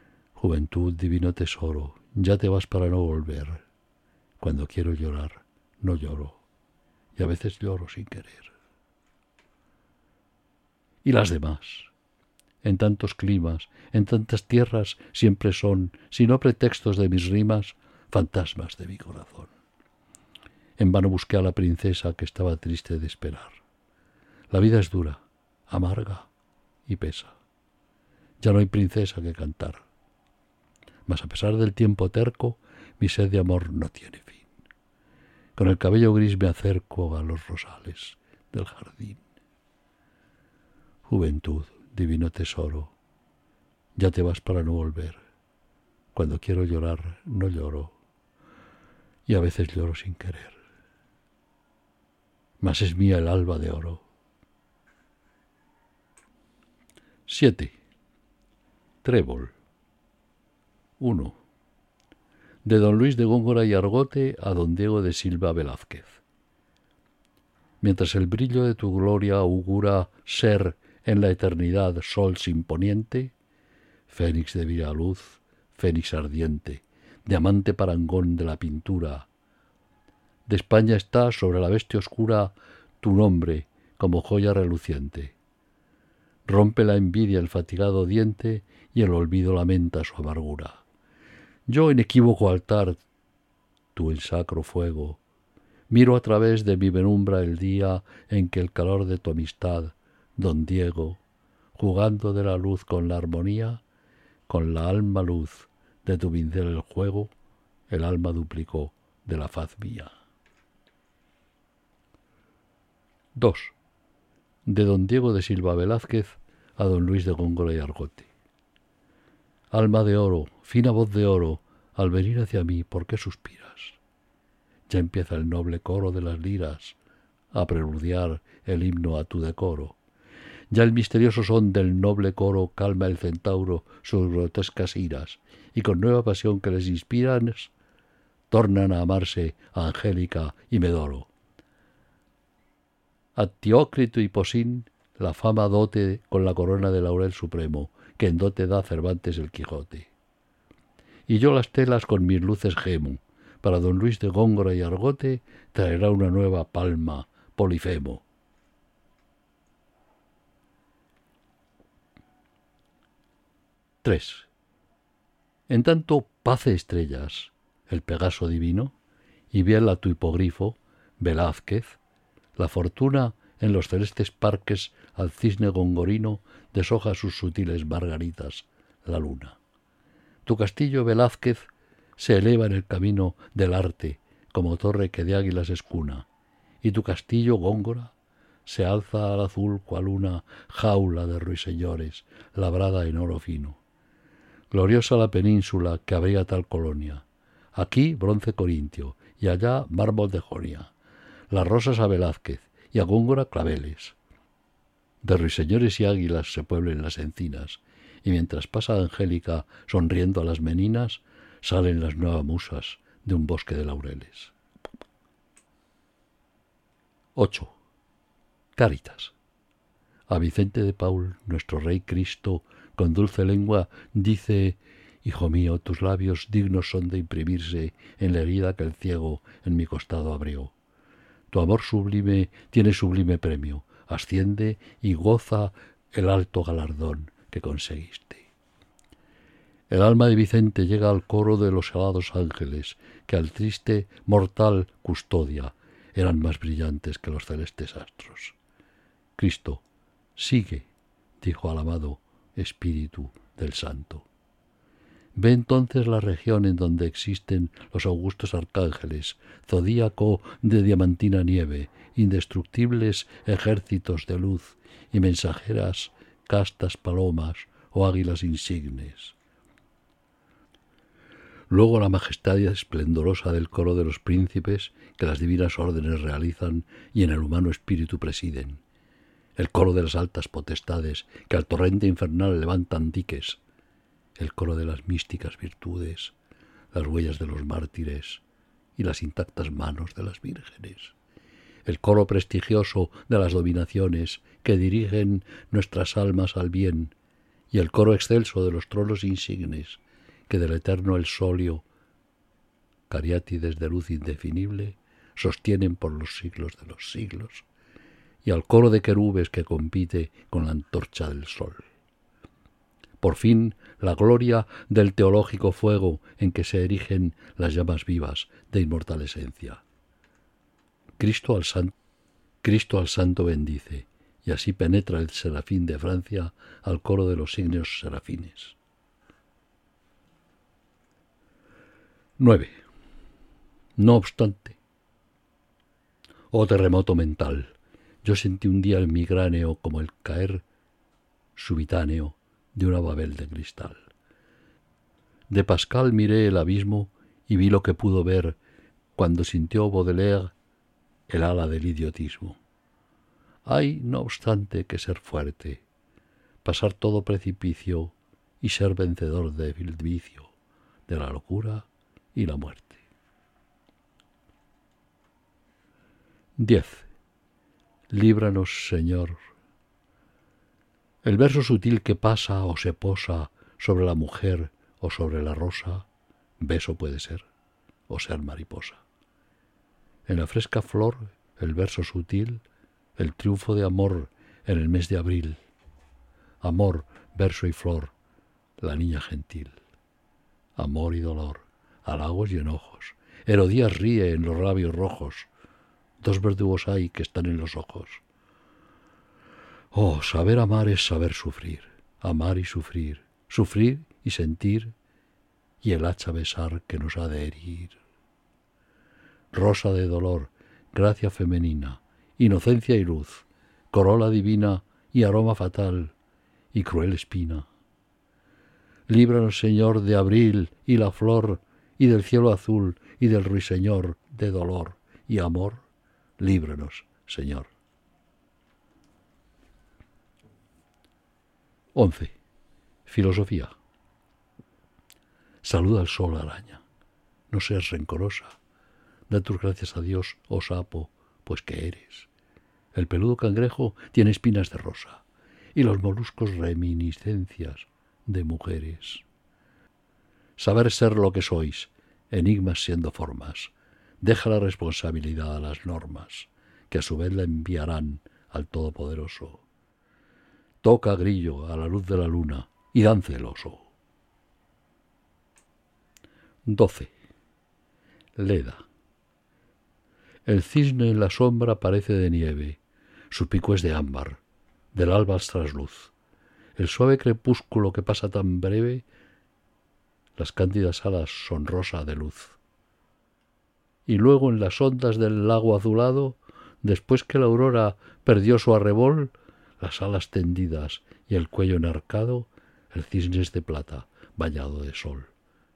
Juventud, divino tesoro, ya te vas para no volver. Cuando quiero llorar, no lloro, y a veces lloro sin querer. Y las demás, en tantos climas, en tantas tierras, siempre son, si no pretextos de mis rimas, fantasmas de mi corazón. En vano busqué a la princesa que estaba triste de esperar. La vida es dura, amarga y pesa. Ya no hay princesa que cantar. Mas a pesar del tiempo terco, mi sed de amor no tiene fin. Con el cabello gris me acerco a los rosales del jardín. Juventud, divino tesoro, ya te vas para no volver. Cuando quiero llorar, no lloro, y a veces lloro sin querer. Mas es mía el alba de oro. 7. Trébol. 1. De don Luis de Góngora y Argote a don Diego de Silva Velázquez. Mientras el brillo de tu gloria augura ser en la eternidad sol sin poniente, fénix de viva luz, fénix ardiente, diamante parangón de la pintura. De España está sobre la bestia oscura tu nombre como joya reluciente. Rompe la envidia el fatigado diente y el olvido lamenta su amargura. Yo en equívoco altar, tú en sacro fuego, miro a través de mi penumbra el día en que el calor de tu amistad, don Diego, jugando de la luz con la armonía, con la alma luz de tu pincel el juego, el alma duplicó de la faz mía. 2. De don Diego de Silva Velázquez a don Luis de Góngora y Argote. Alma de oro, fina voz de oro, al venir hacia mí, ¿por qué suspiras? Ya empieza el noble coro de las liras a preludiar el himno a tu decoro. Ya el misterioso son del noble coro calma el centauro sus grotescas iras, y con nueva pasión que les inspiran, tornan a amarse a Angélica y Medoro. A Teócrito y Posín la fama dote con la corona de laurel supremo, que en dote da Cervantes el Quijote. Y yo las telas con mis luces gemo, para don Luis de Góngora y Argote traerá una nueva palma, Polifemo. 3. En tanto pace estrellas, el Pegaso divino, y biela tu hipogrifo, Velázquez, la fortuna en los celestes parques al cisne gongorino deshoja sus sutiles margaritas, la luna. Tu castillo, Velázquez, se eleva en el camino del arte como torre que de águilas es cuna, y tu castillo, Góngora, se alza al azul cual una jaula de ruiseñores labrada en oro fino. Gloriosa la península que abriga tal colonia, aquí bronce corintio y allá mármol de Jonia, las rosas a Velázquez y a Góngora claveles. De ruiseñores y águilas se pueblen las encinas, y mientras pasa Angélica sonriendo a las meninas, salen las nuevas musas de un bosque de laureles. 8. Cáritas. A Vicente de Paul, nuestro Rey Cristo, con dulce lengua dice: Hijo mío, tus labios dignos son de imprimirse en la herida que el ciego en mi costado abrió. Tu amor sublime tiene sublime premio, asciende y goza el alto galardón que conseguiste. El alma de Vicente llega al coro de los alados ángeles, que al triste mortal custodia, eran más brillantes que los celestes astros. Cristo, sigue, dijo al amado Espíritu del Santo. Ve entonces la región en donde existen los augustos arcángeles, zodíaco de diamantina nieve, indestructibles ejércitos de luz y mensajeras castas palomas o águilas insignes. Luego la majestad esplendorosa del coro de los príncipes que las divinas órdenes realizan y en el humano espíritu presiden. El coro de las altas potestades que al torrente infernal levantan diques. El coro de las místicas virtudes, las huellas de los mártires y las intactas manos de las vírgenes. El coro prestigioso de las dominaciones que dirigen nuestras almas al bien y el coro excelso de los tronos insignes que del eterno el solio, cariátides de luz indefinible, sostienen por los siglos de los siglos, y al coro de querubes que compite con la antorcha del sol. Por fin, la gloria del teológico fuego en que se erigen las llamas vivas de inmortal esencia. Cristo al santo bendice, y así penetra el serafín de Francia al coro de los ígneos serafines. 9. No obstante, oh terremoto mental, yo sentí un día el migráneo como el caer subitáneo de una Babel de cristal. De Pascal miré el abismo y vi lo que pudo ver cuando sintió Baudelaire el ala del idiotismo. Hay, no obstante, que ser fuerte, pasar todo precipicio y ser vencedor del vicio, de la locura y la muerte. 10. Líbranos, Señor. El verso sutil que pasa o se posa sobre la mujer o sobre la rosa, beso puede ser, o ser mariposa. En la fresca flor, el verso sutil, el triunfo de amor en el mes de abril. Amor, verso y flor, la niña gentil. Amor y dolor, halagos y enojos. Herodías ríe en los labios rojos. Dos verdugos hay que están en los ojos. Oh, saber amar es saber sufrir, amar y sufrir y sentir, y el hacha besar que nos ha de herir. Rosa de dolor, gracia femenina, inocencia y luz, corola divina y aroma fatal, y cruel espina. Líbranos, Señor, de abril y la flor, y del cielo azul, y del ruiseñor de dolor y amor. Líbranos, Señor. 11. Filosofía. Saluda al sol, araña. No seas rencorosa. Da tus gracias a Dios, oh sapo, pues que eres. El peludo cangrejo tiene espinas de rosa, y los moluscos reminiscencias de mujeres. Saber ser lo que sois, enigmas siendo formas. Deja la responsabilidad a las normas, que a su vez la enviarán al Todopoderoso. Toca, grillo, a la luz de la luna, y dance el oso. 12. Leda. El cisne en la sombra parece de nieve, su pico es de ámbar, del alba al trasluz. El suave crepúsculo que pasa tan breve, las cándidas alas son rosa de luz. Y luego en las ondas del lago azulado, después que la aurora perdió su arrebol, las alas tendidas y el cuello enarcado, el cisne es de plata, bañado de sol.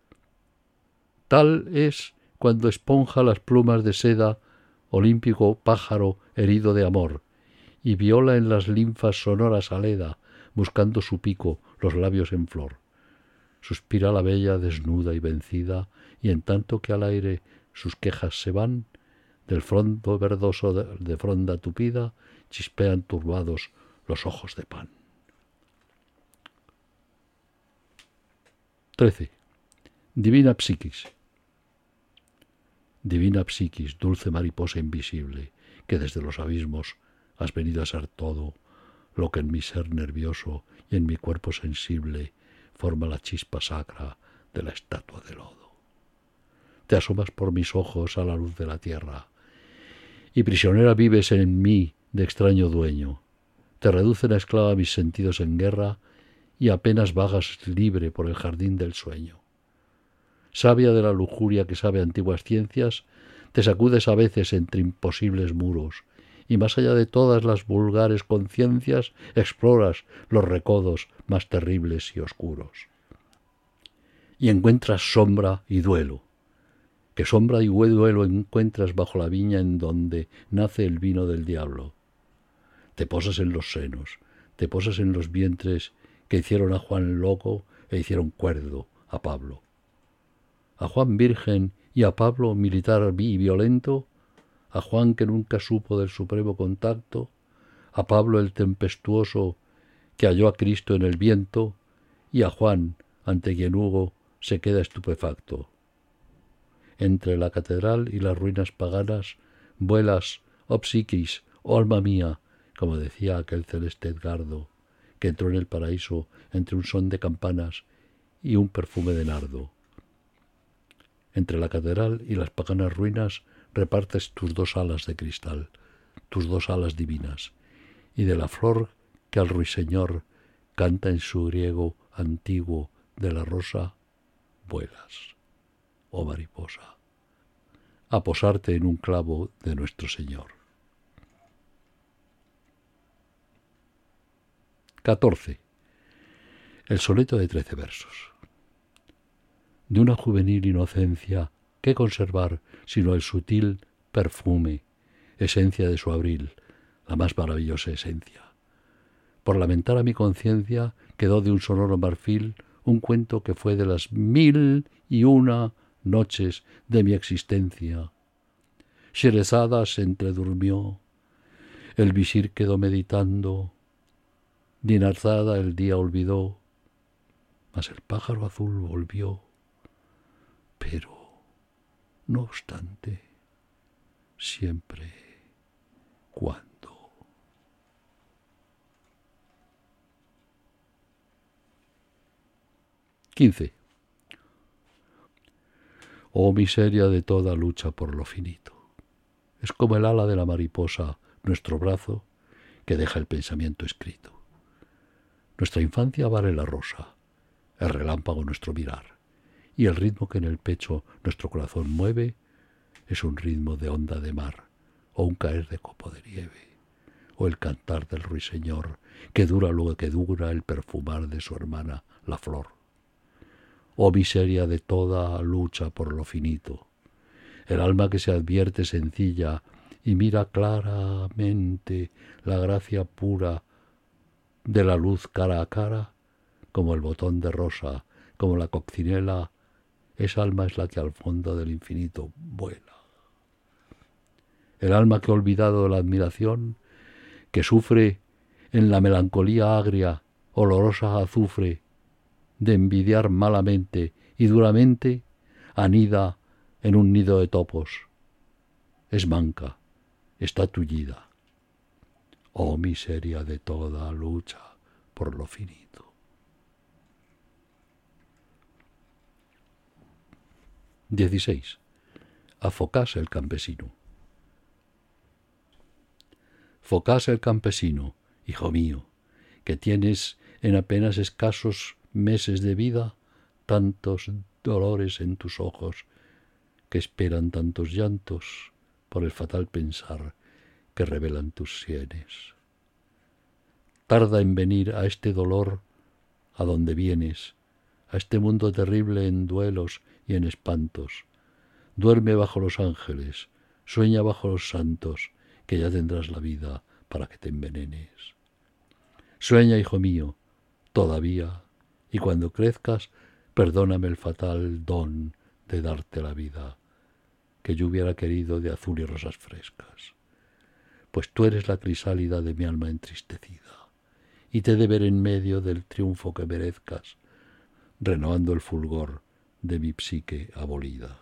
Tal es cuando esponja las plumas de seda, olímpico pájaro herido de amor, y viola en las linfas sonoras aleda, buscando su pico, los labios en flor. Suspira la bella desnuda y vencida, y en tanto que al aire sus quejas se van, del frondo verdoso de fronda tupida, chispean turbados los ojos de pan. 13. Divina psiquis. Divina psiquis, dulce mariposa invisible, que desde los abismos has venido a ser todo lo que en mi ser nervioso y en mi cuerpo sensible forma la chispa sacra de la estatua de lodo. Te asomas por mis ojos a la luz de la tierra, y prisionera vives en mí de extraño dueño. Te reducen a esclava mis sentidos en guerra, y apenas vagas libre por el jardín del sueño. Sabia de la lujuria que sabe antiguas ciencias, te sacudes a veces entre imposibles muros, y más allá de todas las vulgares conciencias, exploras los recodos más terribles y oscuros. Y encuentras sombra y duelo. ¿Qué sombra y duelo encuentras bajo la viña en donde nace el vino del diablo? Te posas en los senos, te posas en los vientres que hicieron a Juan loco e hicieron cuerdo a Pablo. A Juan virgen y a Pablo militar y violento, a Juan que nunca supo del supremo contacto, a Pablo el tempestuoso que halló a Cristo en el viento, y a Juan ante quien Hugo se queda estupefacto. Entre la catedral y las ruinas paganas vuelas, oh psiquis, oh alma mía, como decía aquel celeste Edgardo, que entró en el paraíso entre un son de campanas y un perfume de nardo. Entre la catedral y las paganas ruinas repartes tus dos alas de cristal, tus dos alas divinas, y de la flor que al ruiseñor canta en su griego antiguo de la rosa, vuelas, oh mariposa, a posarte en un clavo de nuestro Señor. 14. El soneto de 13 versos. De una juvenil inocencia, ¿qué conservar sino el sutil perfume, esencia de su abril, la más maravillosa esencia? Por lamentar a mi conciencia quedó de un sonoro marfil un cuento que fue de las 1001 noches de mi existencia. Sherezada se entredurmió, el visir quedó meditando, Dinarzada el día olvidó, mas el pájaro azul volvió. Pero, no obstante, siempre, cuando. XV. Oh miseria de toda lucha por lo finito. Es como el ala de la mariposa, nuestro brazo, que deja el pensamiento escrito. Nuestra infancia vale la rosa, el relámpago nuestro mirar, y el ritmo que en el pecho nuestro corazón mueve es un ritmo de onda de mar, o un caer de copo de nieve, o el cantar del ruiseñor que dura lo que dura el perfumar de su hermana, la flor. Oh miseria de toda lucha por lo finito, el alma que se advierte sencilla y mira claramente la gracia pura de la luz cara a cara, como el botón de rosa, como la coccinela, esa alma es la que al fondo del infinito vuela. El alma que ha olvidado la admiración, que sufre en la melancolía agria, olorosa a azufre, de envidiar malamente y duramente, anida en un nido de topos. Es manca, está tullida. Oh miseria de toda lucha por lo finito. 16. A Focás el campesino. Focás el campesino, hijo mío, que tienes en apenas escasos meses de vida tantos dolores en tus ojos, que esperan tantos llantos por el fatal pensar que revelan tus sienes. Tarda en venir a este dolor a donde vienes, a este mundo terrible en duelos y en espantos. Duerme bajo los ángeles, sueña bajo los santos, que ya tendrás la vida para que te envenenes. Sueña, hijo mío, todavía, y cuando crezcas, perdóname el fatal don de darte la vida, que yo hubiera querido de azul y rosas frescas. Pues tú eres la crisálida de mi alma entristecida, y te he de ver en medio del triunfo que merezcas, renovando el fulgor de mi psique abolida.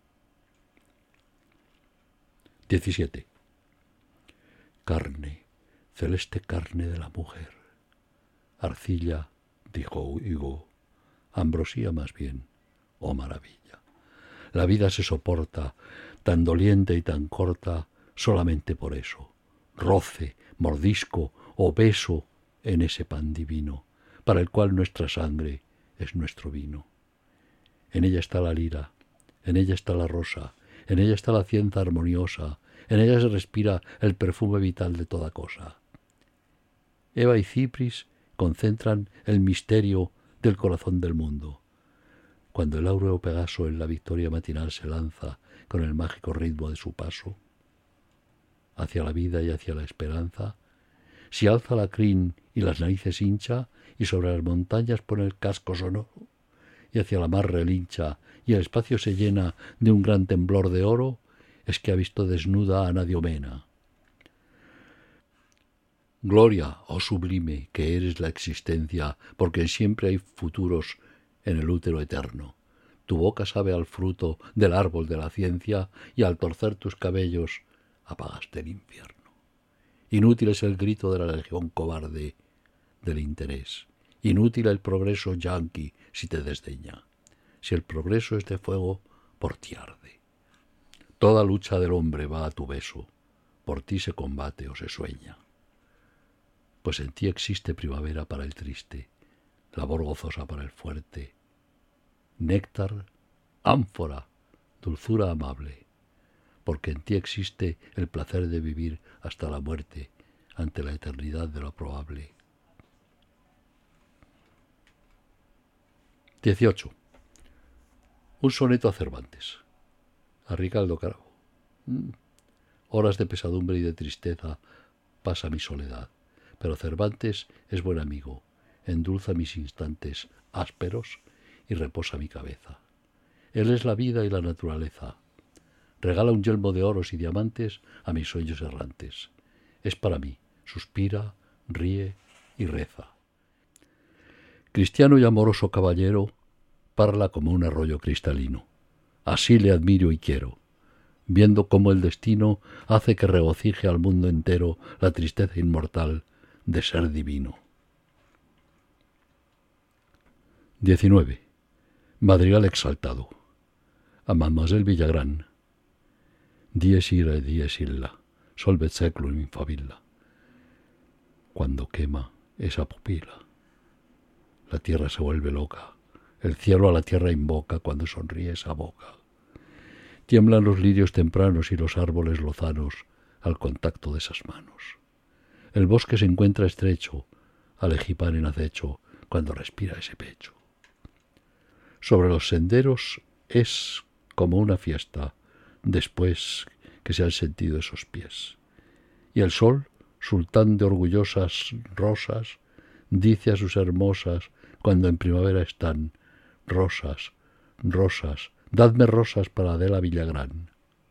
17. Carne, celeste carne de la mujer. Arcilla, dijo Hugo, ambrosía más bien, oh maravilla. La vida se soporta, tan doliente y tan corta, solamente por eso. Roce, mordisco o beso en ese pan divino, para el cual nuestra sangre es nuestro vino. En ella está la lira, en ella está la rosa, en ella está la ciencia armoniosa, en ella se respira el perfume vital de toda cosa. Eva y Cipris concentran el misterio del corazón del mundo. Cuando el áureo Pegaso en la victoria matinal se lanza con el mágico ritmo de su paso hacia la vida y hacia la esperanza, si alza la crin y las narices hincha y sobre las montañas pone el casco sonoro y hacia la mar relincha y el espacio se llena de un gran temblor de oro, es que ha visto desnuda a Anadiomena. Gloria, oh sublime, que eres la existencia, porque siempre hay futuros en el útero eterno. Tu boca sabe al fruto del árbol de la ciencia y al torcer tus cabellos apagaste el infierno. Inútil es el grito de la legión cobarde del interés. Inútil el progreso yanqui si te desdeña. Si el progreso es de fuego, por ti arde. Toda lucha del hombre va a tu beso. Por ti se combate o se sueña. Pues en ti existe primavera para el triste, labor gozosa para el fuerte, néctar, ánfora, dulzura amable, porque en ti existe el placer de vivir hasta la muerte ante la eternidad de lo probable. 18. Un soneto a Cervantes. A Ricaldo Carago. Horas de pesadumbre y de tristeza pasa mi soledad, pero Cervantes es buen amigo, endulza mis instantes ásperos y reposa mi cabeza. Él es la vida y la naturaleza. Regala un yelmo de oros y diamantes a mis sueños errantes. Es para mí, suspira, ríe y reza. Cristiano y amoroso caballero, parla como un arroyo cristalino. Así le admiro y quiero, viendo cómo el destino hace que regocije al mundo entero la tristeza inmortal de ser divino. 19. Madrigal exaltado. A Mademoiselle Villagrán. Dies ira et dies illa, solvet seclum in favilla. Cuando quema esa pupila, la tierra se vuelve loca, el cielo a la tierra invoca cuando sonríe esa boca. Tiemblan los lirios tempranos y los árboles lozanos al contacto de esas manos. El bosque se encuentra estrecho, al ejipar en acecho cuando respira ese pecho. Sobre los senderos es como una fiesta después que se han sentido esos pies. Y el sol, sultán de orgullosas rosas, dice a sus hermosas cuando en primavera están: rosas, rosas, dadme rosas para Adela Villagrán.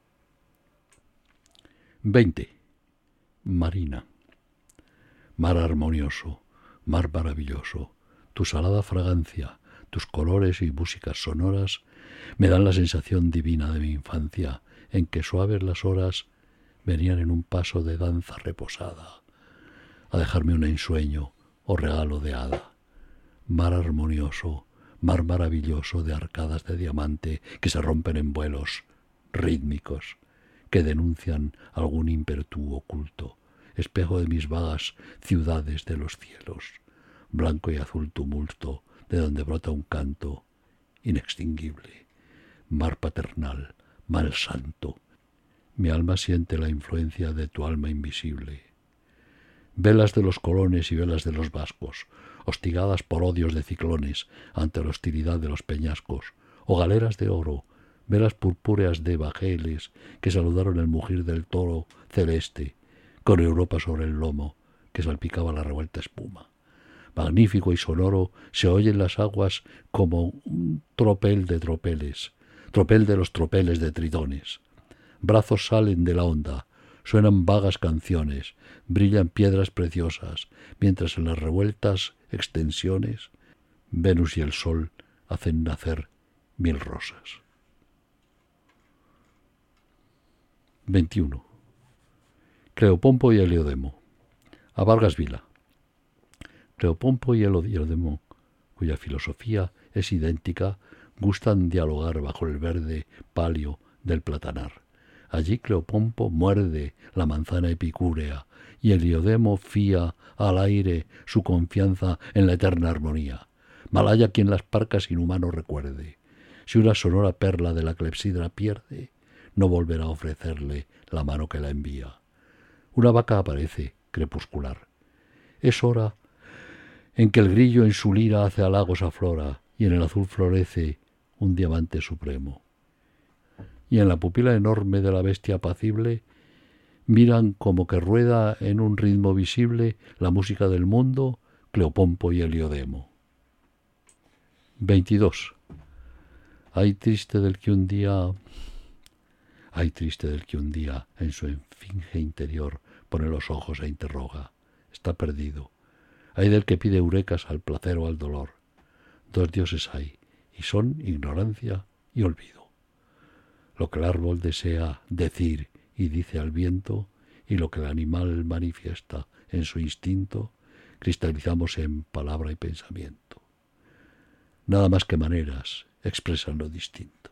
20. Marina. Mar armonioso, mar maravilloso, tu salada fragancia, tus colores y músicas sonoras me dan la sensación divina de mi infancia, en que suaves las horas venían en un paso de danza reposada, a dejarme un ensueño o regalo de hada. Mar armonioso, mar maravilloso de arcadas de diamante que se rompen en vuelos rítmicos, que denuncian algún ímpetu oculto, espejo de mis vagas ciudades de los cielos, blanco y azul tumulto de donde brota un canto inextinguible. Mar paternal, mar santo, mi alma siente la influencia de tu alma invisible. Velas de los colones y velas de los vascos, hostigadas por odios de ciclones ante la hostilidad de los peñascos, o galeras de oro, velas purpúreas de bajeles que saludaron el mugir del toro celeste, con Europa sobre el lomo que salpicaba la revuelta espuma. Magnífico y sonoro se oye en las aguas como un tropel de tropeles, tropel de los tropeles de tritones. Brazos salen de la onda, suenan vagas canciones, brillan piedras preciosas, mientras en las revueltas extensiones Venus y el sol hacen nacer 1000 rosas. 21. Cleopompo y Heliodemo. A Vargas Vila. Cleopompo y Heliodemo, cuya filosofía es idéntica, gustan dialogar bajo el verde palio del platanar. Allí Cleopompo muerde la manzana epicúrea y Heliodemo fía al aire su confianza en la eterna armonía. Malaya quien las parcas inhumanos recuerde. Si una sonora perla de la clepsidra pierde, no volverá a ofrecerle la mano que la envía. Una vaca aparece, crepuscular. Es hora en que el grillo en su lira hace halagos a Flora y en el azul florece un diamante supremo. Y en la pupila enorme de la bestia apacible miran como que rueda en un ritmo visible la música del mundo, Cleopompo y Heliodemo. 22. Ay triste del que un día en su esfinge interior pone los ojos e interroga. Está perdido. Ay del que pide eurekas al placer o al dolor. Dos dioses hay, y son ignorancia y olvido. Lo que el árbol desea decir y dice al viento, y lo que el animal manifiesta en su instinto, cristalizamos en palabra y pensamiento. Nada más que maneras expresan lo distinto.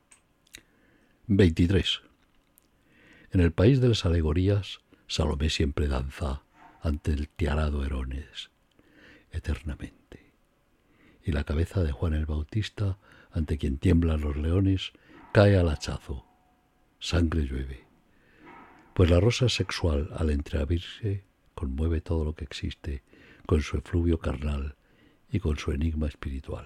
23. En el país de las alegorías, Salomé siempre danza ante el tiarado Herodes, eternamente. Y la cabeza de Juan el Bautista, ante quien tiemblan los leones, cae al hachazo. Sangre llueve. Pues la rosa sexual, al entreabrirse, conmueve todo lo que existe con su efluvio carnal y con su enigma espiritual.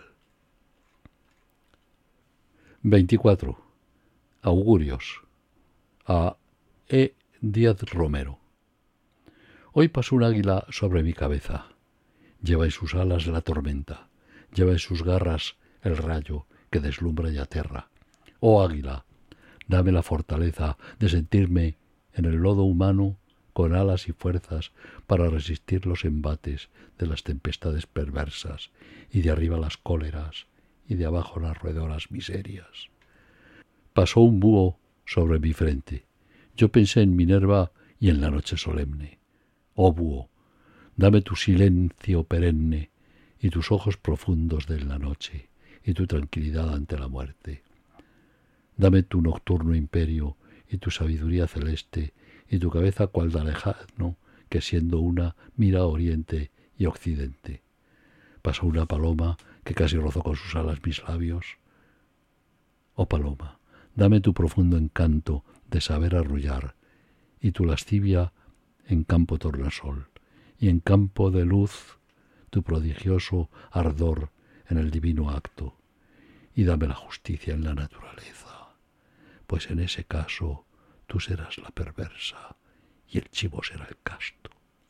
24. Augurios. A E. Díaz Romero. Hoy pasó un águila sobre mi cabeza. Lleva en sus alas la tormenta. Lleva en sus garras el rayo que deslumbra y aterra. Oh águila, dame la fortaleza de sentirme en el lodo humano con alas y fuerzas para resistir los embates de las tempestades perversas y de arriba las cóleras y de abajo las roedoras miserias. Pasó un búho sobre mi frente. Yo pensé en Minerva y en la noche solemne. Oh búho, dame tu silencio perenne y tus ojos profundos de la noche y tu tranquilidad ante la muerte. Dame tu nocturno imperio y tu sabiduría celeste y tu cabeza cual de lejano que siendo una mira a oriente y occidente. Pasó una paloma que casi rozó con sus alas mis labios. Oh paloma, dame tu profundo encanto de saber arrullar y tu lascivia en campo tornasol y en campo de luz tu prodigioso ardor en el divino acto y dame la justicia en la naturaleza, pues en ese caso tú serás la perversa y el chivo será el casto.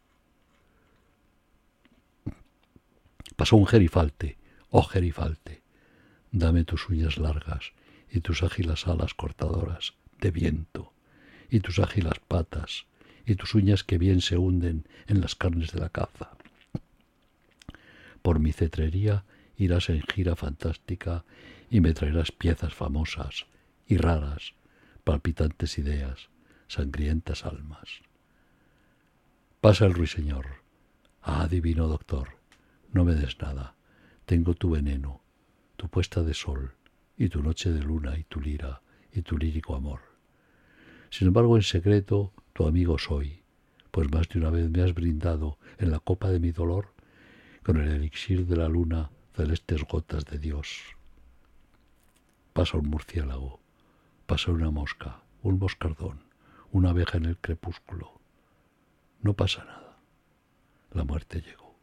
Pasó un gerifalte, oh gerifalte, dame tus uñas largas y tus ágiles alas cortadoras de viento y tus ágiles patas y tus uñas que bien se hunden en las carnes de la caza. Por mi cetrería irás en gira fantástica y me traerás piezas famosas y raras, palpitantes ideas, sangrientas almas. Pasa el ruiseñor. Ah, divino doctor, no me des nada. Tengo tu veneno, tu puesta de sol, y tu noche de luna, y tu lira, y tu lírico amor. Sin embargo, en secreto, tu amigo soy, pues más de una vez me has brindado en la copa de mi dolor, con el elixir de la luna, celestes gotas de Dios. Pasa un murciélago, pasa una mosca, un moscardón, una abeja en el crepúsculo. No pasa nada. La muerte llegó.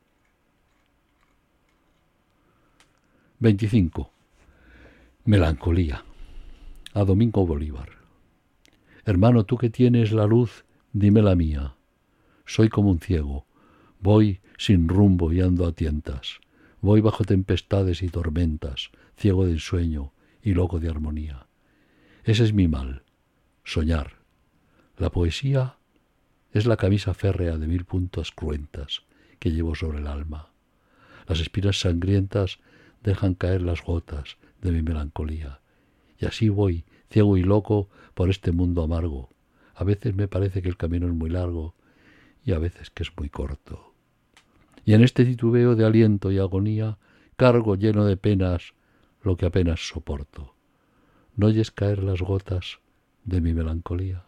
25. Melancolía. A Domingo Bolívar. Hermano, tú que tienes la luz, dime la mía. Soy como un ciego. Voy sin rumbo y ando a tientas. Voy bajo tempestades y tormentas, ciego de ensueño y loco de armonía. Ese es mi mal, soñar. La poesía es la camisa férrea de 1000 puntas cruentas que llevo sobre el alma. Las espinas sangrientas dejan caer las gotas de mi melancolía. Y así voy, ciego y loco, por este mundo amargo. A veces me parece que el camino es muy largo y a veces que es muy corto. Y en este titubeo de aliento y agonía cargo lleno de penas lo que apenas soporto. ¿No oyes caer las gotas de mi melancolía?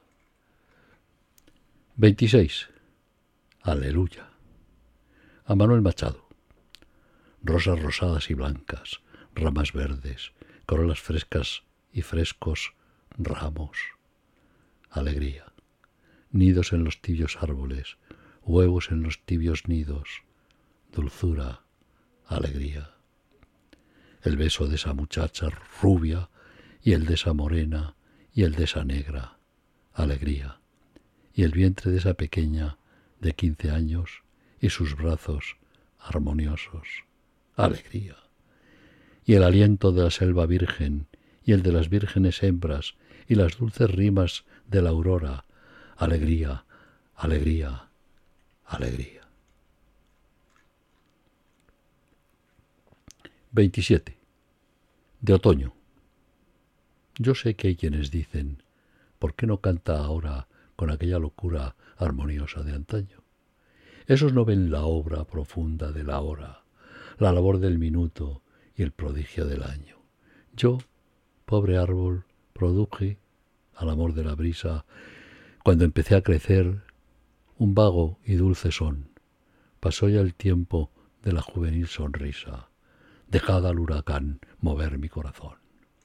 26. Aleluya. A Manuel Machado. Rosas rosadas y blancas, ramas verdes, corolas frescas y frescos ramos. Alegría. Nidos en los tibios árboles, huevos en los tibios nidos. Dulzura, alegría. El beso de esa muchacha rubia y el de esa morena y el de esa negra. Alegría. Y el vientre de esa pequeña de 15 años y sus brazos armoniosos. Alegría. Y el aliento de la selva virgen y el de las vírgenes hembras y las dulces rimas de la aurora. Alegría, alegría, alegría. 27. de otoño. Yo sé que hay quienes dicen, ¿por qué no canta ahora con aquella locura armoniosa de antaño? Esos no ven la obra profunda de la hora, la labor del minuto y el prodigio del año. Yo, pobre árbol, produje, al amor de la brisa, cuando empecé a crecer, un vago y dulce son. Pasó ya el tiempo de la juvenil sonrisa. Dejad al huracán mover mi corazón.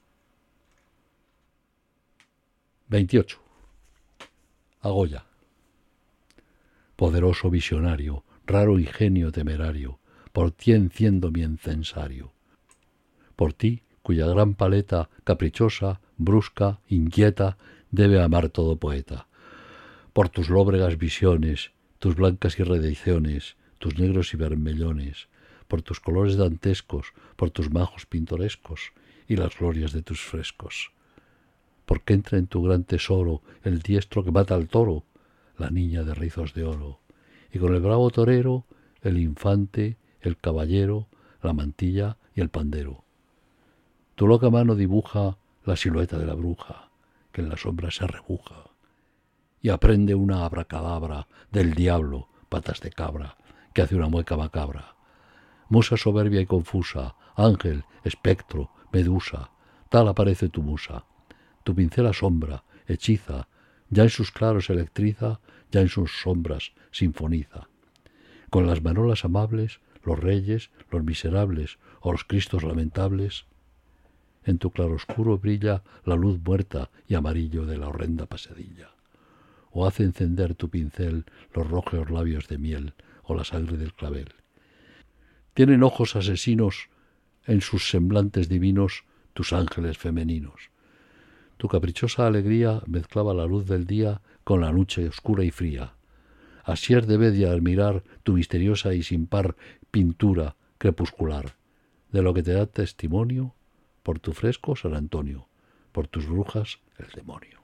28. A Goya. Poderoso visionario, raro ingenio temerario, por ti enciendo mi incensario. Por ti, cuya gran paleta, caprichosa, brusca, inquieta, debe amar todo poeta. Por tus lóbregas visiones, tus blancas irradiaciones, tus negros y vermellones, por tus colores dantescos, por tus majos pintorescos y las glorias de tus frescos. Porque entra en tu gran tesoro el diestro que mata al toro, la niña de rizos de oro, y con el bravo torero, el infante, el caballero, la mantilla y el pandero. Tu loca mano dibuja la silueta de la bruja, que en la sombra se arrebuja, y aprende una abracadabra del diablo, patas de cabra, que hace una mueca macabra. Musa soberbia y confusa, ángel, espectro, medusa, tal aparece tu musa. Tu pincel asombra, hechiza, ya en sus claros electriza, ya en sus sombras sinfoniza. Con las manolas amables, los reyes, los miserables o los cristos lamentables, en tu claroscuro brilla la luz muerta y amarillo de la horrenda pasadilla. O hace encender tu pincel los rojos labios de miel o la sangre del clavel. Tienen ojos asesinos en sus semblantes divinos tus ángeles femeninos. Tu caprichosa alegría mezclaba la luz del día con la noche oscura y fría. Asier debe de admirar tu misteriosa y sin par pintura crepuscular, de lo que te da testimonio por tu fresco San Antonio, por tus brujas el demonio.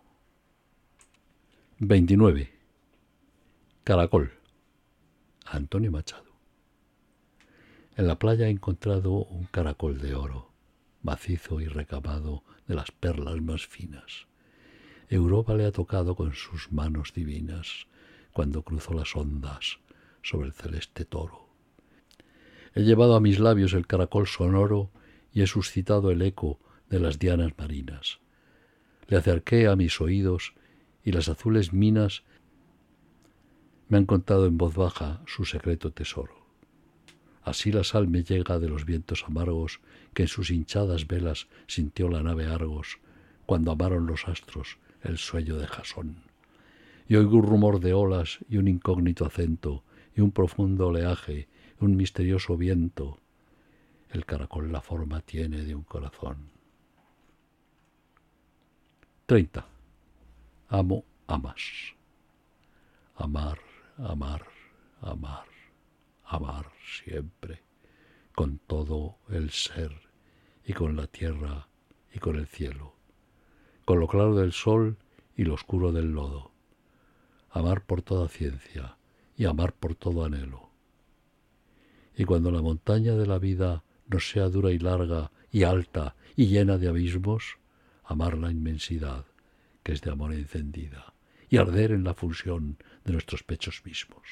29. Caracol. Antonio Machado. En la playa he encontrado un caracol de oro, macizo y recamado de las perlas más finas. Europa le ha tocado con sus manos divinas cuando cruzó las ondas sobre el celeste toro. He llevado a mis labios el caracol sonoro y he suscitado el eco de las dianas marinas. Le acerqué a mis oídos y las azules minas me han contado en voz baja su secreto tesoro. Así la sal me llega de los vientos amargos que en sus hinchadas velas sintió la nave Argos cuando amaron los astros el sueño de Jasón. Y oigo un rumor de olas y un incógnito acento y un profundo oleaje y un misterioso viento. El caracol la forma tiene de un corazón. 30. Amo, amas. Amar, amar, amar. Amar siempre, con todo el ser, y con la tierra y con el cielo, con lo claro del sol y lo oscuro del lodo. Amar por toda ciencia y amar por todo anhelo. Y cuando la montaña de la vida nos sea dura y larga y alta y llena de abismos, amar la inmensidad, que es de amor encendida, y arder en la fusión de nuestros pechos mismos.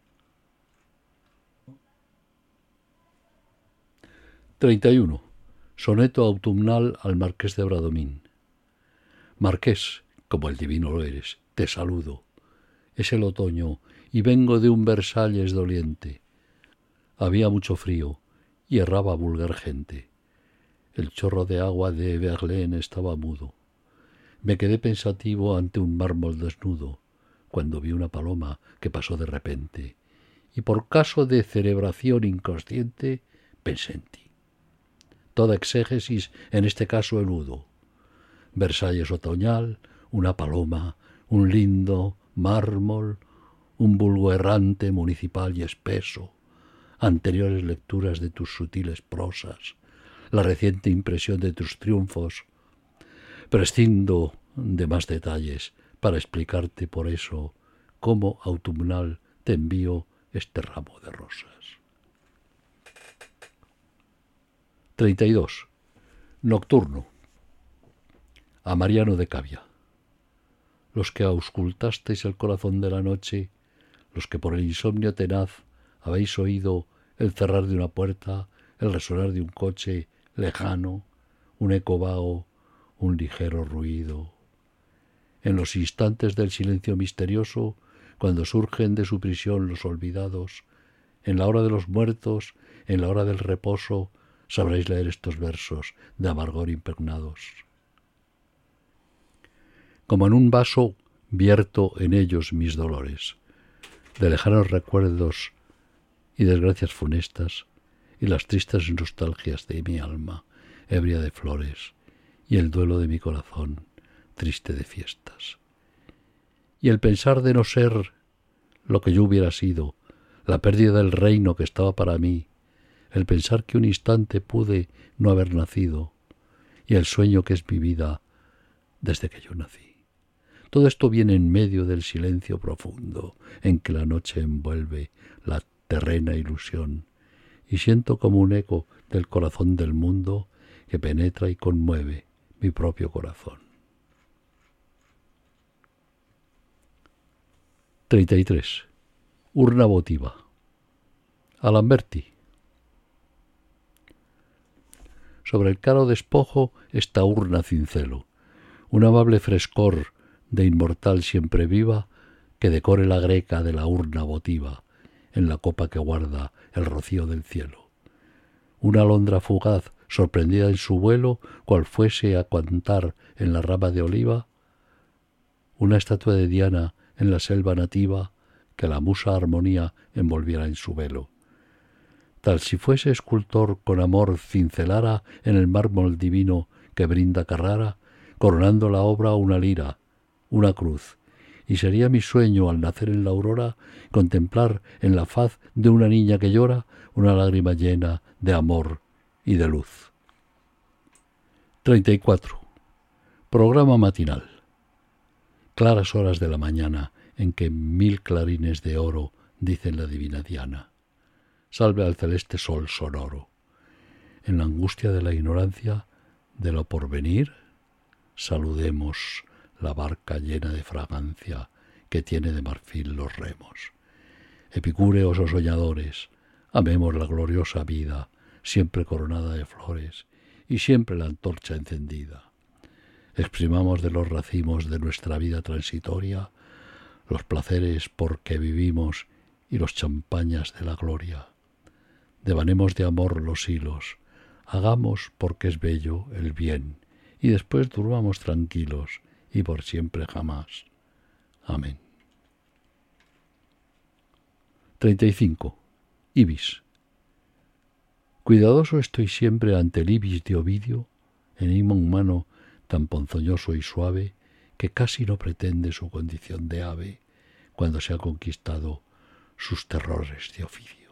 31. Soneto autumnal al Marqués de Bradomín. Marqués, como el divino lo eres, te saludo. Es el otoño y vengo de un Versalles doliente. Había mucho frío y erraba vulgar gente. El chorro de agua de Verlaine estaba mudo. Me quedé pensativo ante un mármol desnudo, cuando vi una paloma que pasó de repente, y por caso de cerebración inconsciente pensé en ti. Toda exégesis en este caso eludo. Versalles otoñal, una paloma, un lindo mármol, un vulgo errante municipal y espeso, anteriores lecturas de tus sutiles prosas, la reciente impresión de tus triunfos. Prescindo de más detalles para explicarte por eso cómo autumnal te envío este ramo de rosas. 32. Nocturno. A Mariano de Cavia. Los que auscultasteis el corazón de la noche, los que por el insomnio tenaz habéis oído el cerrar de una puerta, el resonar de un coche lejano, un eco vago, un ligero ruido. En los instantes del silencio misterioso, cuando surgen de su prisión los olvidados, en la hora de los muertos, en la hora del reposo, sabréis leer estos versos de amargor impregnados. Como en un vaso vierto en ellos mis dolores, de lejanos recuerdos y desgracias funestas, y las tristes nostalgias de mi alma, ebria de flores, y el duelo de mi corazón, triste de fiestas. Y el pensar de no ser lo que yo hubiera sido, la pérdida del reino que estaba para mí, el pensar que un instante pude no haber nacido, y el sueño que es mi vida desde que yo nací. Todo esto viene en medio del silencio profundo en que la noche envuelve la terrena ilusión, y siento como un eco del corazón del mundo que penetra y conmueve mi propio corazón. 33. Urna votiva. A Lamberti. Sobre el caro despojo esta urna cincelo, un amable frescor de inmortal siempre viva que decore la greca de la urna votiva en la copa que guarda el rocío del cielo. Una alondra fugaz, sorprendida en su vuelo, cual fuese a cantar en la rama de oliva, una estatua de Diana en la selva nativa que la musa armonía envolviera en su velo. Tal si fuese escultor con amor cincelara en el mármol divino que brinda Carrara, coronando la obra una lira, una cruz, y sería mi sueño al nacer en la aurora contemplar en la faz de una niña que llora una lágrima llena de amor y de luz. 34. Programa matinal. Claras horas de la mañana en que 1000 clarines de oro dicen la divina Diana. Salve al celeste sol sonoro. En la angustia de la ignorancia de lo porvenir, saludemos la barca llena de fragancia que tiene de marfil los remos. Epicúreos o soñadores, amemos la gloriosa vida, siempre coronada de flores y siempre la antorcha encendida. Exprimamos de los racimos de nuestra vida transitoria los placeres por que vivimos y los champañas de la gloria. Devanemos de amor los hilos, hagamos porque es bello el bien y después durmamos tranquilos y por siempre jamás. Amén. 35. Ibis. Cuidadoso estoy siempre ante el ibis de Ovidio, enigma humano tan ponzoñoso y suave que casi no pretende su condición de ave cuando se ha conquistado sus terrores de oficio.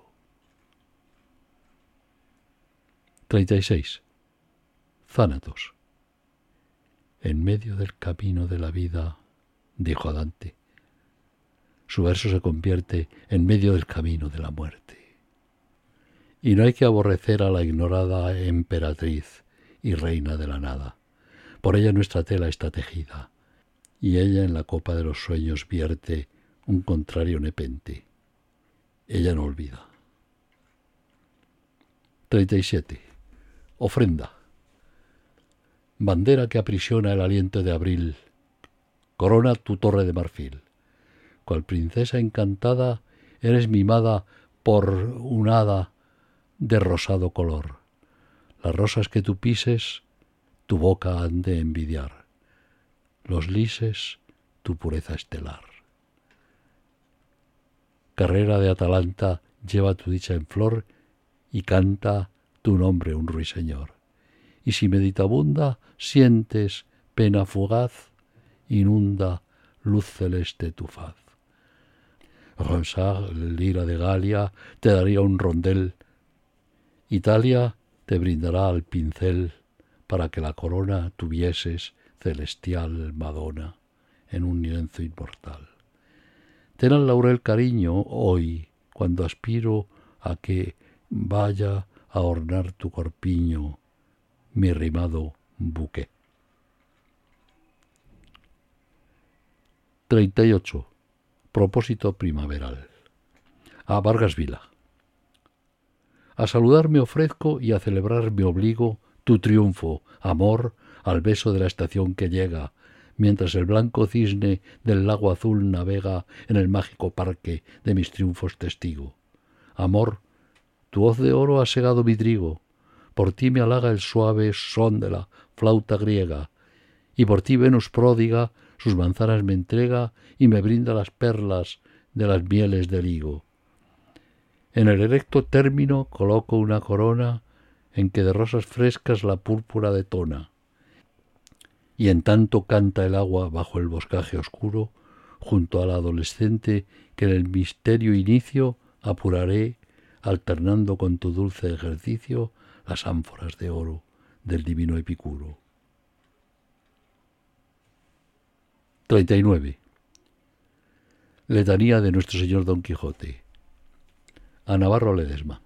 36. Thanatos. En medio del camino de la vida, dijo Dante, su verso se convierte en medio del camino de la muerte. Y no hay que aborrecer a la ignorada emperatriz y reina de la nada. Por ella nuestra tela está tejida, y ella en la copa de los sueños vierte un contrario nepente. Ella no olvida. 37. Ofrenda. Bandera que aprisiona el aliento de abril, corona tu torre de marfil. Cual princesa encantada, eres mimada por un hada de rosado color. Las rosas que tú pises, tu boca han de envidiar. Los lises, tu pureza estelar. Carrera de Atalanta lleva tu dicha en flor y canta tu nombre un ruiseñor. Y si meditabunda sientes pena fugaz, inunda luz celeste tu faz. Ronsard, lira de Galia, te daría un rondel. Italia te brindará al pincel para que la corona tuvieses celestial Madonna en un lienzo inmortal. Ten al laurel cariño hoy, cuando aspiro a que vaya a ornar tu corpiño, mi rimado buque. 38. Propósito primaveral. A Vargas Vila. A saludar me ofrezco y a celebrar me obligo tu triunfo, amor, al beso de la estación que llega, mientras el blanco cisne del lago azul navega en el mágico parque de mis triunfos testigo. Amor, tu hoz de oro ha segado mi trigo, por ti me halaga el suave son de la flauta griega, y por ti Venus pródiga sus manzanas me entrega y me brinda las perlas de las mieles del higo. En el erecto término coloco una corona en que de rosas frescas la púrpura detona, y en tanto canta el agua bajo el boscaje oscuro, junto al adolescente que en el misterio inicio apuraré, alternando con tu dulce ejercicio las ánforas de oro del divino Epicuro. 39. Letanía de nuestro señor Don Quijote. A Navarro Ledesma.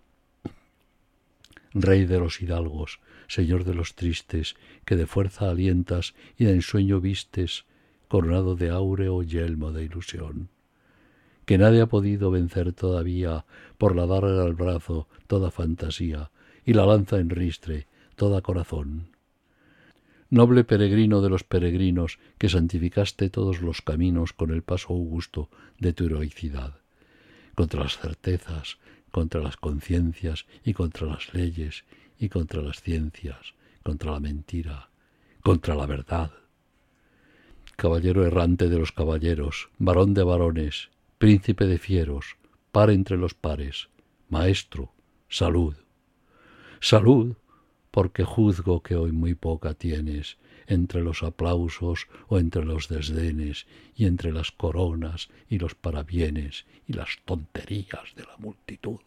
Rey de los hidalgos, señor de los tristes, que de fuerza alientas y de ensueño vistes, coronado de áureo yelmo de ilusión, que nadie ha podido vencer todavía por la darga al brazo toda fantasía y la lanza en ristre toda corazón. Noble peregrino de los peregrinos, que santificaste todos los caminos con el paso augusto de tu heroicidad, contra las certezas, contra las conciencias y contra las leyes y contra las ciencias, contra la mentira, contra la verdad. Caballero errante de los caballeros, varón de varones, príncipe de fieros, par entre los pares, maestro, salud. Salud, porque juzgo que hoy muy poca tienes entre los aplausos o entre los desdenes y entre las coronas y los parabienes y las tonterías de la multitud.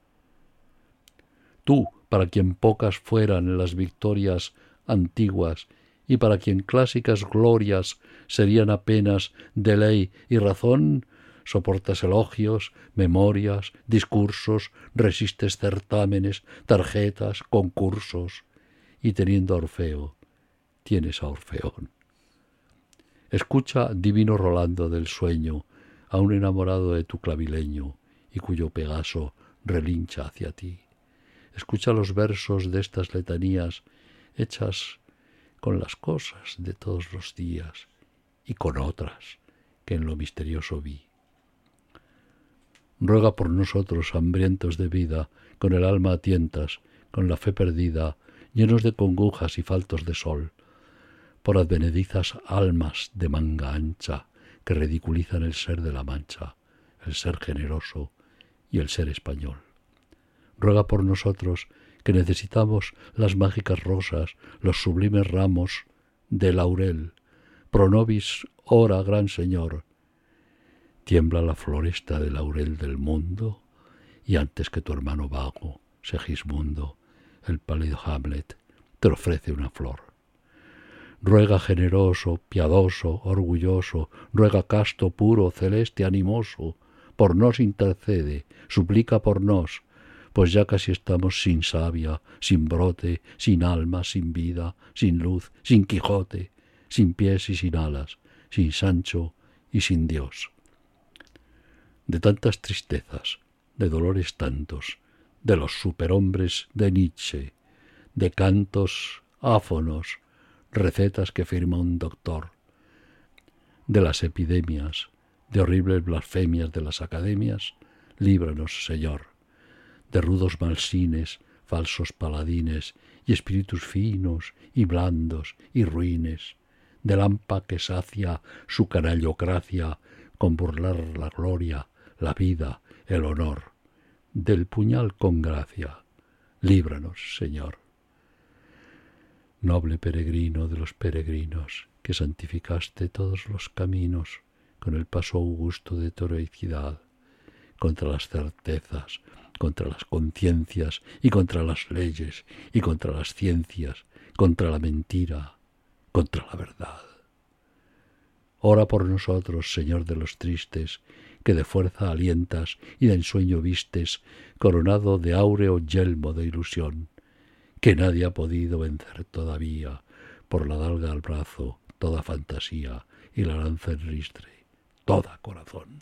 Tú, para quien pocas fueran las victorias antiguas y para quien clásicas glorias serían apenas de ley y razón, soportas elogios, memorias, discursos, resistes certámenes, tarjetas, concursos, y teniendo a Orfeo, tienes a Orfeón. Escucha, divino Rolando del sueño, a un enamorado de tu clavileño, y cuyo Pegaso relincha hacia ti. Escucha los versos de estas letanías hechas con las cosas de todos los días y con otras que en lo misterioso vi. Ruega por nosotros, hambrientos de vida, con el alma a tientas, con la fe perdida, llenos de congojas y faltos de sol, por advenedizas almas de manga ancha que ridiculizan el ser de la Mancha, el ser generoso y el ser español. Ruega por nosotros, que necesitamos las mágicas rosas, los sublimes ramos de laurel. Pro nobis ora, gran Señor. Tiembla la floresta de laurel del mundo, y antes que tu hermano vago, Segismundo, el pálido Hamlet, te ofrece una flor. Ruega generoso, piadoso, orgulloso, ruega casto, puro, celeste, animoso, por nos intercede, suplica por nos, pues ya casi estamos sin savia, sin brote, sin alma, sin vida, sin luz, sin Quijote, sin pies y sin alas, sin Sancho y sin Dios. De tantas tristezas, de dolores tantos, de los superhombres de Nietzsche, de cantos áfonos, recetas que firma un doctor, de las epidemias, de horribles blasfemias de las academias, líbranos, Señor, de rudos malsines, falsos paladines y espíritus finos y blandos y ruines, del hampa que sacia su canallocracia con burlar la gloria, la vida, el honor, del puñal con gracia, líbranos, Señor. Noble peregrino de los peregrinos, que santificaste todos los caminos con el paso augusto de tu heroicidad, contra las certezas, contra las conciencias y contra las leyes y contra las ciencias, contra la mentira, contra la verdad. Ora por nosotros, Señor de los tristes, que de fuerza alientas y de ensueño vistes, coronado de áureo yelmo de ilusión, que nadie ha podido vencer todavía, por la dalga al brazo, toda fantasía, y la lanza en ristre, toda corazón.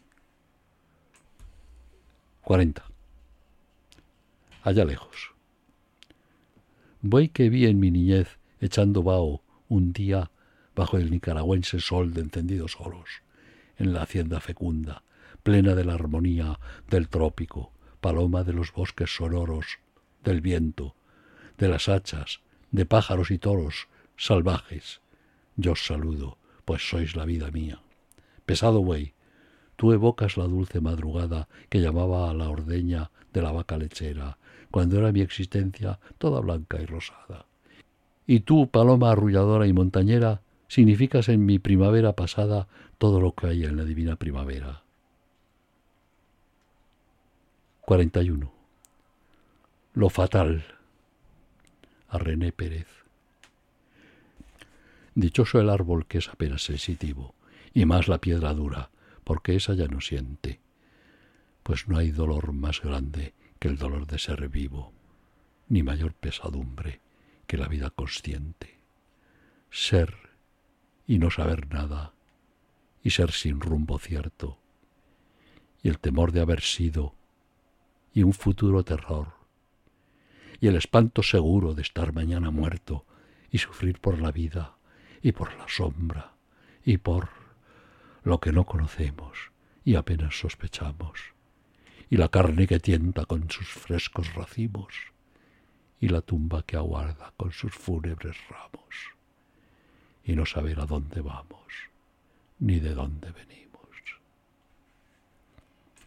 40. Allá lejos. Buey que vi en mi niñez echando vaho un día bajo el nicaragüense sol de encendidos oros, en la hacienda fecunda, plena de la armonía del trópico, paloma de los bosques sonoros, del viento, de las hachas, de pájaros y toros salvajes. Yo os saludo, pues sois la vida mía. Pesado buey, tú evocas la dulce madrugada que llamaba a la ordeña de la vaca lechera, cuando era mi existencia toda blanca y rosada. Y tú, paloma arrulladora y montañera, significas en mi primavera pasada todo lo que hay en la divina primavera. 41. Lo fatal. A René Pérez. Dichoso el árbol que es apenas sensitivo, y más la piedra dura, porque esa ya no siente, pues no hay dolor más grande que el dolor de ser vivo, ni mayor pesadumbre que la vida consciente. Ser y no saber nada, y ser sin rumbo cierto, y el temor de haber sido, y un futuro terror, y el espanto seguro de estar mañana muerto, y sufrir por la vida, y por la sombra, y por lo que no conocemos y apenas sospechamos, y la carne que tienta con sus frescos racimos, y la tumba que aguarda con sus fúnebres ramos, y no saber a dónde vamos, ni de dónde venimos.